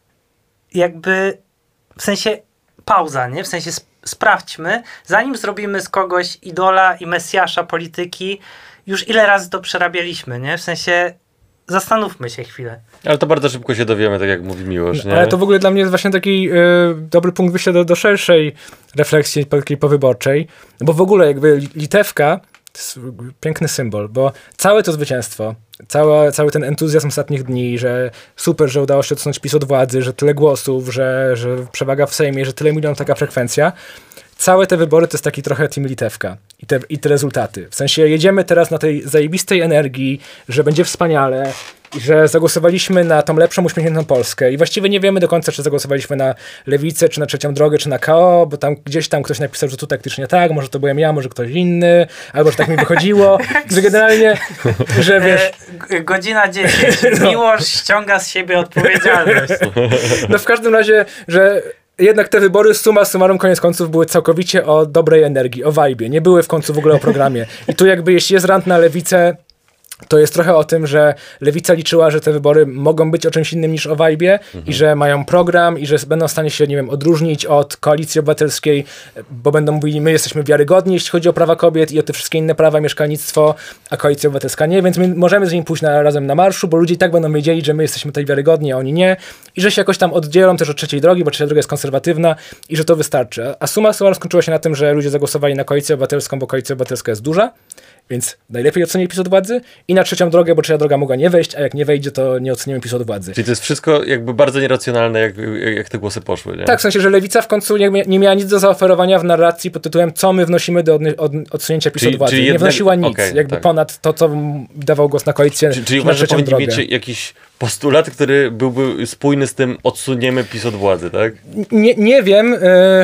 jakby w sensie pauza, nie? W sensie sp- sprawdźmy, zanim zrobimy z kogoś idola i mesjasza polityki, już ile razy to przerabialiśmy, nie? W sensie zastanówmy się chwilę. Ale to bardzo szybko się dowiemy, tak jak mówi Miłosz, nie? Ale to w ogóle dla mnie jest właśnie taki y, dobry punkt wyjścia do, do szerszej refleksji takiej powyborczej, bo w ogóle jakby li- Litewka to jest piękny symbol, bo całe to zwycięstwo, cała, cały ten entuzjazm ostatnich dni, że super, że udało się odsunąć PiS od władzy, że tyle głosów, że, że przewaga w Sejmie, że tyle milionów taka frekwencja, całe te wybory to jest taki trochę team Litewka i te, i te rezultaty. W sensie jedziemy teraz na tej zajebistej energii, że będzie wspaniale i że zagłosowaliśmy na tą lepszą, uśmiechniętą Polskę i właściwie nie wiemy do końca, czy zagłosowaliśmy na Lewicę, czy na Trzecią Drogę, czy na K O, bo tam gdzieś tam ktoś napisał, że tu taktycznie tak, może to byłem ja, może ktoś inny, albo że tak mi wychodziło, że generalnie, że wiesz... E, g- godzina dziesięć. Miłosz ściąga z siebie odpowiedzialność. No w każdym razie, że jednak te wybory summa summarum koniec końców były całkowicie o dobrej energii, o vibe'ie. Nie były w końcu w ogóle o programie. I tu jakby jeśli jest rant na Lewicę, to jest trochę o tym, że lewica liczyła, że te wybory mogą być o czymś innym niż o wajbie mhm. i że mają program i że będą w stanie się, nie wiem, odróżnić od Koalicji Obywatelskiej, bo będą mówili, my jesteśmy wiarygodni, jeśli chodzi o prawa kobiet i o te wszystkie inne prawa, mieszkalnictwo, a Koalicja Obywatelska nie, więc my możemy z nimi pójść na, razem na marszu, bo ludzie i tak będą wiedzieli, że my jesteśmy tutaj wiarygodni, a oni nie i że się jakoś tam oddzielą też od trzeciej drogi, bo trzecia droga jest konserwatywna i że to wystarczy. A summa summarum skończyła się na tym, że ludzie zagłosowali na Koalicję Obywatelską, bo Koalicja Obywatelska jest duża, więc najlepiej ocenili PiS od władzy i na trzecią drogę, bo trzecia droga mogła nie wejść, a jak nie wejdzie, to nie ocenimy PiS od władzy. Czyli to jest wszystko jakby bardzo nieracjonalne, jak, jak te głosy poszły, nie? Tak, w sensie, że lewica w końcu nie, nie miała nic do zaoferowania w narracji pod tytułem, co my wnosimy do od, od, odsunięcia PiS czyli, od władzy. czyli nie jednak, wnosiła nic, okay, jakby tak. ponad to, co dawał głos na koalicję. Czyli, czyli na uważasz, że powinni drogę. mieć jakiś postulat, który byłby spójny z tym, odsuniemy PiS od władzy, tak? Nie, nie wiem. Yy...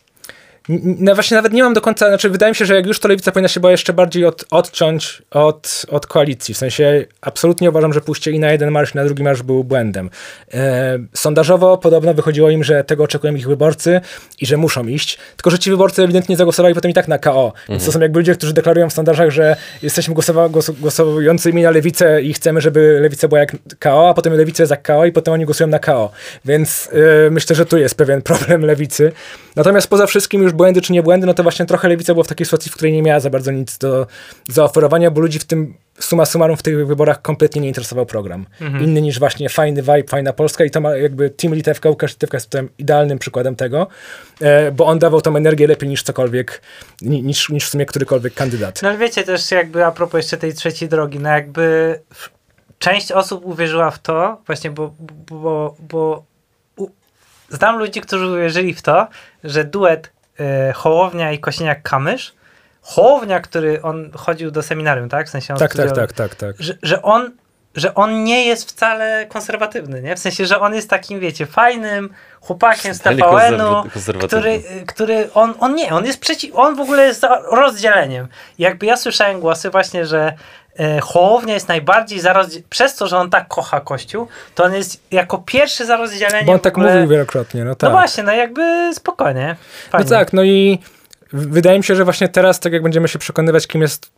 No właśnie nawet nie mam do końca, znaczy wydaje mi się, że jak już to lewica powinna się była jeszcze bardziej od, odciąć od, od koalicji. W sensie absolutnie uważam, że pójście i na jeden marsz, i na drugi marsz był błędem. E, sondażowo podobno wychodziło im, że tego oczekują ich wyborcy i że muszą iść, tylko że ci wyborcy ewidentnie zagłosowali potem i tak na K O. Mhm. Więc to są jakby ludzie, którzy deklarują w sondażach, że jesteśmy głosowa- głos- głosującymi na lewicę i chcemy, żeby lewica była jak K O, a potem lewica jest jak K O i potem oni głosują na K O. Więc e, myślę, że tu jest pewien problem lewicy. Natomiast poza wszystkim już błędy czy nie błędy, no to właśnie trochę lewica była w takiej sytuacji, w której nie miała za bardzo nic do zaoferowania, bo ludzi w tym summa summarum w tych wyborach kompletnie nie interesował program. Mhm. Inny niż właśnie fajny vibe, fajna Polska i to ma jakby Team Litewka, Łukasz Litewka jest tym idealnym przykładem tego, e, bo on dawał tą energię lepiej niż cokolwiek, niż, niż w sumie którykolwiek kandydat. No ale wiecie też jakby a propos jeszcze tej trzeciej drogi, no jakby część osób uwierzyła w to, właśnie bo, bo, bo u, znam ludzi, którzy uwierzyli w to, że duet y, Hołownia i Kosiniak-Kamysz, Hołownia, który on chodził do seminarium, tak? W sensie on tak, studiował, tak, tak, tak, tak. Że, że on że on nie jest wcale konserwatywny, nie? W sensie, że on jest takim, wiecie, fajnym chłopakiem z T V N-u, który, który on, on nie, on jest przeciw, on w ogóle jest za rozdzieleniem. Jakby ja słyszałem głosy właśnie, że e, Hołownia jest najbardziej za rozdzieleniem, przez to, że on tak kocha Kościół, to on jest jako pierwszy za rozdzieleniem. Bo on tak ogóle... mówił wielokrotnie, no tak. No właśnie, no jakby spokojnie. Fajnie. No tak, no i wydaje mi się, że właśnie teraz, tak jak będziemy się przekonywać, kim jest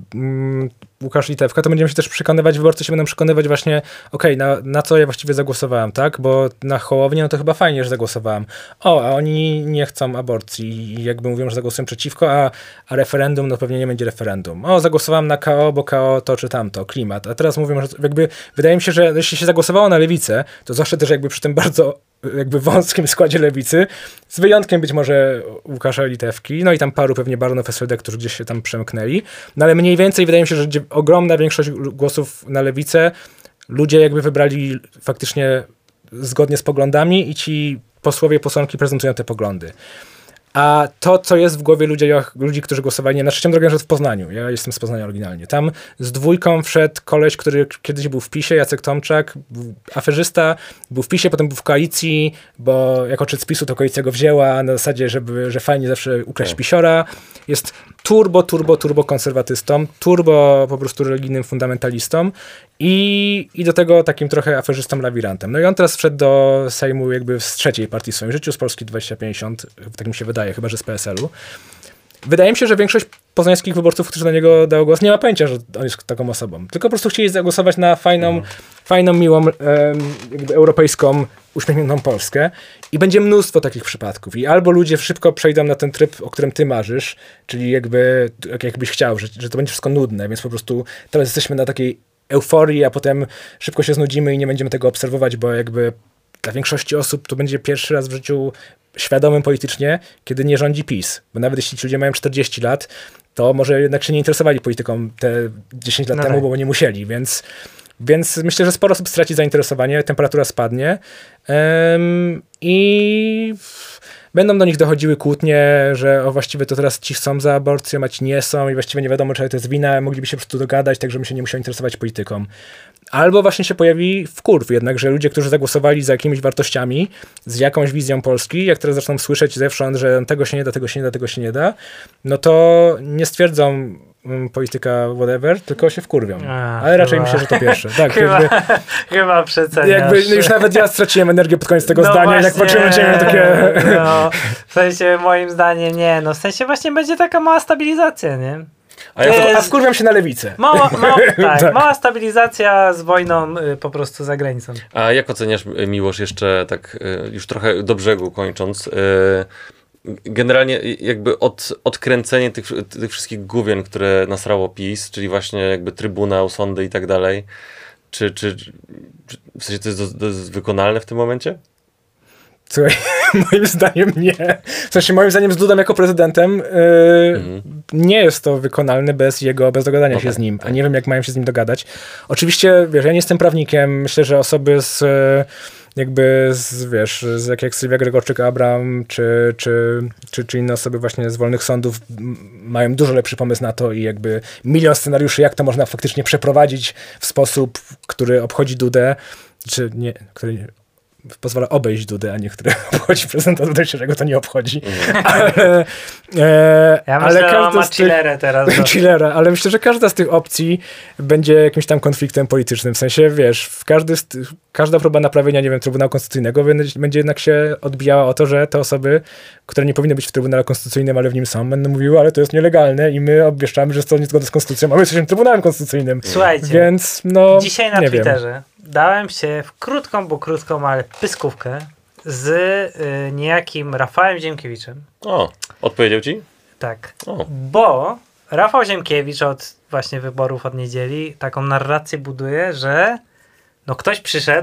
mm, Łukasz Litewka, to będziemy się też przekonywać, wyborcy się będą przekonywać właśnie, okej, okay, na, na co ja właściwie zagłosowałem, tak? Bo na Hołownię, no to chyba fajnie, że zagłosowałem. O, a oni nie chcą aborcji i jakby mówią, że zagłosują przeciwko, a, a referendum, no pewnie nie będzie referendum. O, zagłosowałem na K O, bo K O to czy tamto, klimat. A teraz mówią, że jakby, wydaje mi się, że jeśli się zagłosowało na lewicę, to zawsze też jakby przy tym bardzo jakby wąskim składzie lewicy, z wyjątkiem być może Łukasza Litewki, no i tam paru pewnie baronów S L D, którzy gdzieś się tam przemknęli, no ale mniej więcej wydaje mi się, że ogromna większość głosów na lewicę ludzie jakby wybrali faktycznie zgodnie z poglądami i ci posłowie, posłanki prezentują te poglądy. A to, co jest w głowie ludzi, ludzi którzy głosowali nie na trzecią drogę, że w Poznaniu. Ja jestem z Poznania oryginalnie. Tam z dwójką wszedł koleś, który kiedyś był w PiSie, Jacek Tomczak, był aferzysta, był w PiSie, potem był w koalicji, bo jako szedł z PiSu, to koalicja go wzięła na zasadzie, żeby, że fajnie zawsze ukraść pisiora. Jest turbo, turbo, turbo konserwatystą, turbo po prostu religijnym fundamentalistą i, i do tego takim trochę aferzystą lawirantem. No i on teraz wszedł do Sejmu jakby z trzeciej partii w swoim życiu, z Polski dwadzieścia pięćdziesiąt, tak mi się wydaje, chyba że z P S L-u. Wydaje mi się, że większość poznańskich wyborców, którzy na niego dało głos, nie ma pojęcia, że on jest taką osobą. Tylko po prostu chcieli zagłosować na fajną, mhm. fajną miłą, jakby europejską, uśmiechniętą Polskę. I będzie mnóstwo takich przypadków. I albo ludzie szybko przejdą na ten tryb, o którym ty marzysz, czyli jakby, jakbyś chciał, że, że to będzie wszystko nudne, więc po prostu teraz jesteśmy na takiej euforii, a potem szybko się znudzimy i nie będziemy tego obserwować, bo jakby dla większości osób to będzie pierwszy raz w życiu świadomym politycznie, kiedy nie rządzi PiS. Bo nawet jeśli ci ludzie mają czterdzieści lat, to może jednak się nie interesowali polityką te dziesięć lat no temu, tak. bo nie musieli, więc, więc myślę, że sporo osób straci zainteresowanie, temperatura spadnie um, i będą do nich dochodziły kłótnie, że o właściwie to teraz ci są za aborcją, a ci nie są i właściwie nie wiadomo, czy to jest wina, mogliby się po prostu dogadać, tak żebym się nie musiał interesować polityką. Albo właśnie się pojawi wkurw jednak, że ludzie, którzy zagłosowali za jakimiś wartościami, z jakąś wizją Polski, jak teraz zaczną słyszeć zewsząd, że tego się nie da, tego się nie da, tego się nie da, no to nie stwierdzą um, polityka whatever, tylko się wkurwią. A, ale raczej chyba. myślę, że to pierwsze. Tak, chyba, jakby, chyba przeceniasz. Jakby, no już nawet ja straciłem energię pod koniec tego no zdania, właśnie, jak patrzyłem na ciebie takie... No, w sensie moim zdaniem nie, no w sensie właśnie będzie taka mała stabilizacja, nie? A ja To A wkurwiam się na lewicę. Mała, mała, tak, Tak. mała stabilizacja z wojną y, po prostu za granicą. A jak oceniasz, y, Miłosz, jeszcze tak y, już trochę do brzegu kończąc, y, generalnie y, jakby od, odkręcenie tych, tych wszystkich gówien, które nasrało PiS, czyli właśnie jakby Trybunał, sądy i tak dalej, czy, czy, czy w sensie to jest, to jest wykonalne w tym momencie? Słuchaj, moim zdaniem nie. W sensie, moim zdaniem z Dudą jako prezydentem yy, Mhm. nie jest to wykonalne bez jego, bez dogadania No się tak, z nim. A tak. nie wiem, jak mają się z nim dogadać. Oczywiście, wiesz, ja nie jestem prawnikiem. Myślę, że osoby z yy, jakby, z, wiesz, z, jak, jak Sylwia Gregorczyk-Abram, czy, czy, czy, czy inne osoby właśnie z wolnych sądów m, mają dużo lepszy pomysł na to i jakby milion scenariuszy, jak to można faktycznie przeprowadzić w sposób, który obchodzi Dudę, czy nie, który nie, pozwala obejść Dudę, a nie który obchodzi prezydenta Dudę, którego to nie obchodzi. Ale, e, Ja ale myślę, że on każda ma z tych, chillerę teraz. bo- chillera, ale myślę, że każda z tych opcji będzie jakimś tam konfliktem politycznym. W sensie, wiesz, w każdy z tych, każda próba naprawienia, nie wiem, Trybunału Konstytucyjnego będzie, będzie jednak się odbijała o to, że te osoby, które nie powinny być w Trybunale Konstytucyjnym, ale w nim są, będą mówiły, ale to jest nielegalne i my obwieszczamy, że jest to niezgodne z Konstytucją, a my jesteśmy Trybunałem Konstytucyjnym. Słuchajcie, Więc, no, dzisiaj na nie wiem. Twitterze dałem się w krótką, bo krótką, ale pyskówkę z y, niejakim Rafałem Ziemkiewiczem. O, odpowiedział ci? Tak. O. Bo Rafał Ziemkiewicz od właśnie wyborów od niedzieli taką narrację buduje, że no ktoś przyszedł,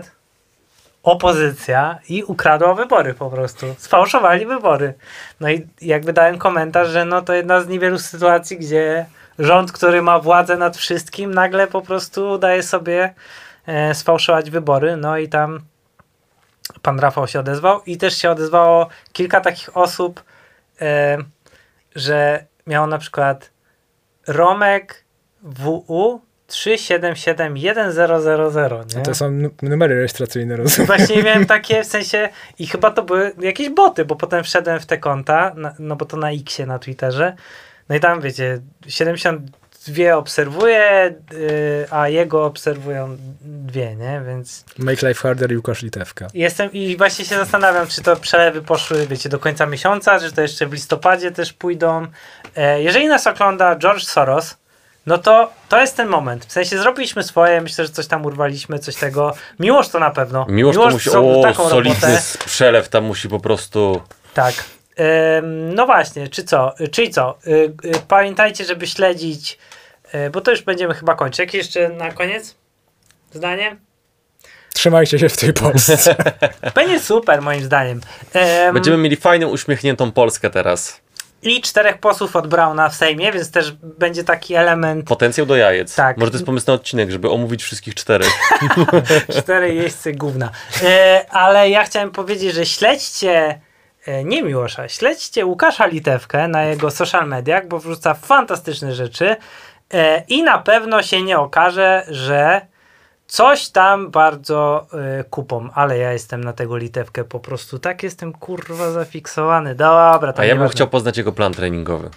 opozycja i ukradła wybory po prostu. Sfałszowali wybory. No i jakby dałem komentarz, że no to jedna z niewielu sytuacji, gdzie rząd, który ma władzę nad wszystkim, nagle po prostu daje sobie e, sfałszować wybory. No i tam pan Rafał się odezwał i też się odezwało kilka takich osób, e, że miał na przykład Romek W U trzy siedem siedem jeden zero zero zero, nie? To są nu- numery rejestracyjne, rozumiem. Właśnie miałem takie w sensie i chyba to były jakieś boty, bo potem wszedłem w te konta, na, no bo to na X-ie na Twitterze, no i tam wiecie, siedemdziesiąt dwa obserwuje, yy, a jego obserwują dwie, nie? Więc Make Life Harder i Łukasz Litewka. jestem i właśnie się zastanawiam, czy to przelewy poszły, wiecie, do końca miesiąca, czy to jeszcze w listopadzie też pójdą. E, jeżeli nas ogląda George Soros, no to to jest ten moment. W sensie zrobiliśmy swoje, myślę, że coś tam urwaliśmy, coś tego. Miłosz to na pewno. Miłosz to musi, zrobił o, taką solidny robotę. przelew tam musi po prostu... Tak. Ym, no właśnie, czy co? Y, Czyli co? Y, y, Pamiętajcie, żeby śledzić, y, bo to już będziemy chyba kończyć. Jakie jeszcze na koniec zdanie? Trzymajcie się w tej Polsce. Będzie super moim zdaniem. Ym, Będziemy mieli fajną, uśmiechniętą Polskę teraz. I czterech posłów od Brauna w Sejmie, więc też będzie taki element Potencjał do jajec. Tak. Może to jest pomysł na odcinek, żeby omówić wszystkich czterech. cztery jeźdźcy gówna. E, ale ja chciałem powiedzieć, że śledźcie e, nie Miłosza, śledźcie Łukasza Litewkę na jego social mediach, bo wrzuca fantastyczne rzeczy e, i na pewno się nie okaże, że coś tam bardzo y, kupą, ale ja jestem na tego Litewkę po prostu tak jestem kurwa zafiksowany. Dobra, to A ja bym nieważne. chciał poznać jego plan treningowy.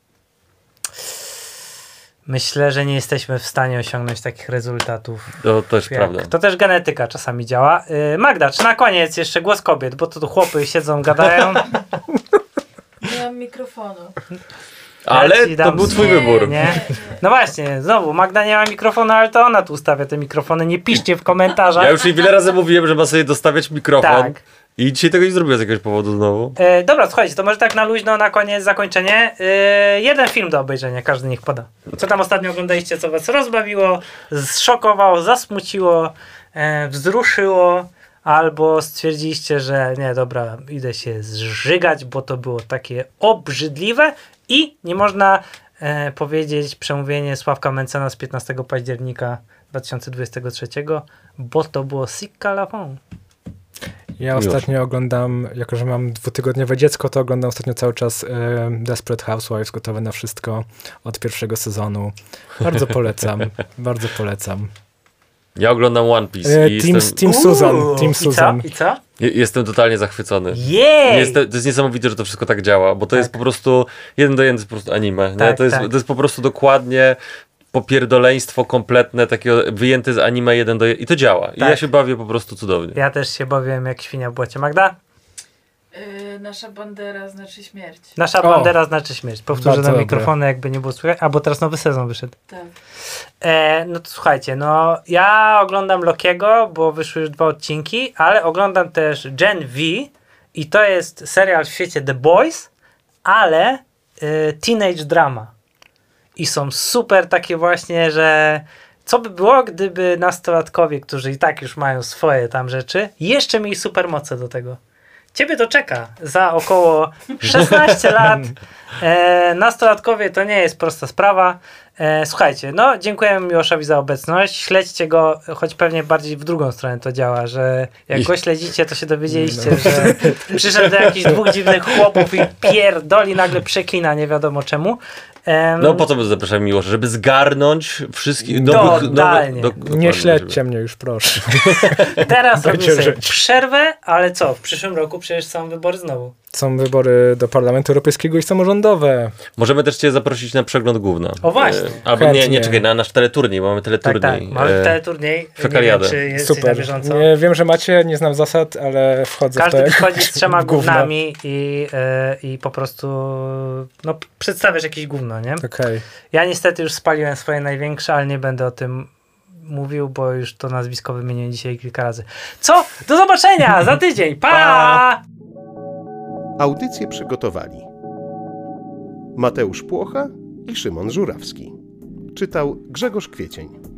Myślę, że nie jesteśmy w stanie osiągnąć takich rezultatów. To też Jak, prawda. to też genetyka czasami działa. Yy, Magda, czy na koniec jeszcze głos kobiet, bo to tu chłopy siedzą, gadają. Nie mam mikrofonu. Ale Ja ci to dam był twój Nie, wybór. Nie? No właśnie, znowu, Magda nie ma mikrofonu, ale to ona tu ustawia te mikrofony. Nie piszcie w komentarzach. Ja już jej wiele razy mówiłem, że ma sobie dostawiać mikrofon. Tak. I dzisiaj tego nie zrobiła z jakiegoś powodu znowu. E, dobra, słuchajcie, to może tak na luźno na koniec zakończenie. E, jeden film do obejrzenia, każdy niech poda. Co tam ostatnio oglądaliście, co was rozbawiło, zszokowało, zasmuciło, e, wzruszyło, albo stwierdziliście, że nie, dobra, idę się zżygać, bo to było takie obrzydliwe i nie można e, powiedzieć przemówienie Sławka Mencena z piętnastego października dwa tysiące dwudziestego trzeciego, bo to było Sicca la fond. Ja Już. ostatnio oglądam, jako że mam dwutygodniowe dziecko, to oglądam ostatnio cały czas e, Desperate Housewives, gotowe na wszystko od pierwszego sezonu. Bardzo polecam, bardzo polecam. Ja oglądam One Piece E, i Team, jestem, team Susan, Uuu, Team I Susan. co? I co? je- jestem totalnie zachwycony. Jej! Jest, to jest niesamowite, że to wszystko tak działa, bo to Tak. jest po prostu jeden do jeden, to jest po prostu anime. nie? Tak, To, jest, tak. to jest po prostu dokładnie popierdoleństwo kompletne, takie wyjęte z anime jeden do jeden i to działa. I Tak. ja się bawię po prostu cudownie. Ja też się bawiłem jak świnia w błocie. Magda? Yy, nasza bandera znaczy śmierć. Nasza O! bandera znaczy śmierć. Powtórzę Bardzo na dobre. mikrofony, jakby nie było słychać. A, bo teraz nowy sezon wyszedł. Tak. E, no to słuchajcie, no ja oglądam Lokiego, bo wyszły już dwa odcinki, ale oglądam też Gen V i to jest serial w świecie The Boys, ale y, teenage drama. I są super takie właśnie, że co by było, gdyby nastolatkowie, którzy i tak już mają swoje tam rzeczy, jeszcze mieli supermoce do tego. Ciebie to czeka za około szesnaście lat. E, nastolatkowie to nie jest prosta sprawa. E, słuchajcie, no dziękujemy Miłoszowi za obecność. Śledźcie go, choć pewnie bardziej w drugą stronę to działa, że jak go śledzicie, to się dowiedzieliście, No. że przyszedł do jakichś dwóch dziwnych chłopów i pierdoli, nagle przeklina nie wiadomo czemu. Em, No po co by zapraszamy Miłosza? Żeby zgarnąć wszystkich Totalnie. nowych... Do, Nie śledźcie mnie już, proszę. Teraz robimy Będzie sobie żyć. przerwę, ale co? W przyszłym roku przecież są wybory znowu. Są wybory do Parlamentu Europejskiego i samorządowe. Możemy też cię zaprosić na przegląd gówna. O właśnie. E, albo nie, nie, Chętnie. czekaj, na nasz teleturniej, bo mamy Tak, teleturniej. tak. Mamy E, teleturniej. Nie wiem, Fekaliadę. czy jesteś na Super. bieżąco. Nie, wiem, że macie, nie znam zasad, ale wchodzę Każdy w to. przychodzi z trzema gówno. gównami i, e, i po prostu no, przedstawiasz jakieś gówno, nie? Okej. Ja niestety już spaliłem swoje największe, ale nie będę o tym mówił, bo już to nazwisko wymieniłem dzisiaj kilka razy. Co? Do zobaczenia za tydzień. Pa! Pa! Audycję przygotowali Mateusz Płocha i Szymon Żurawski. Czytał Grzegorz Kwiecień.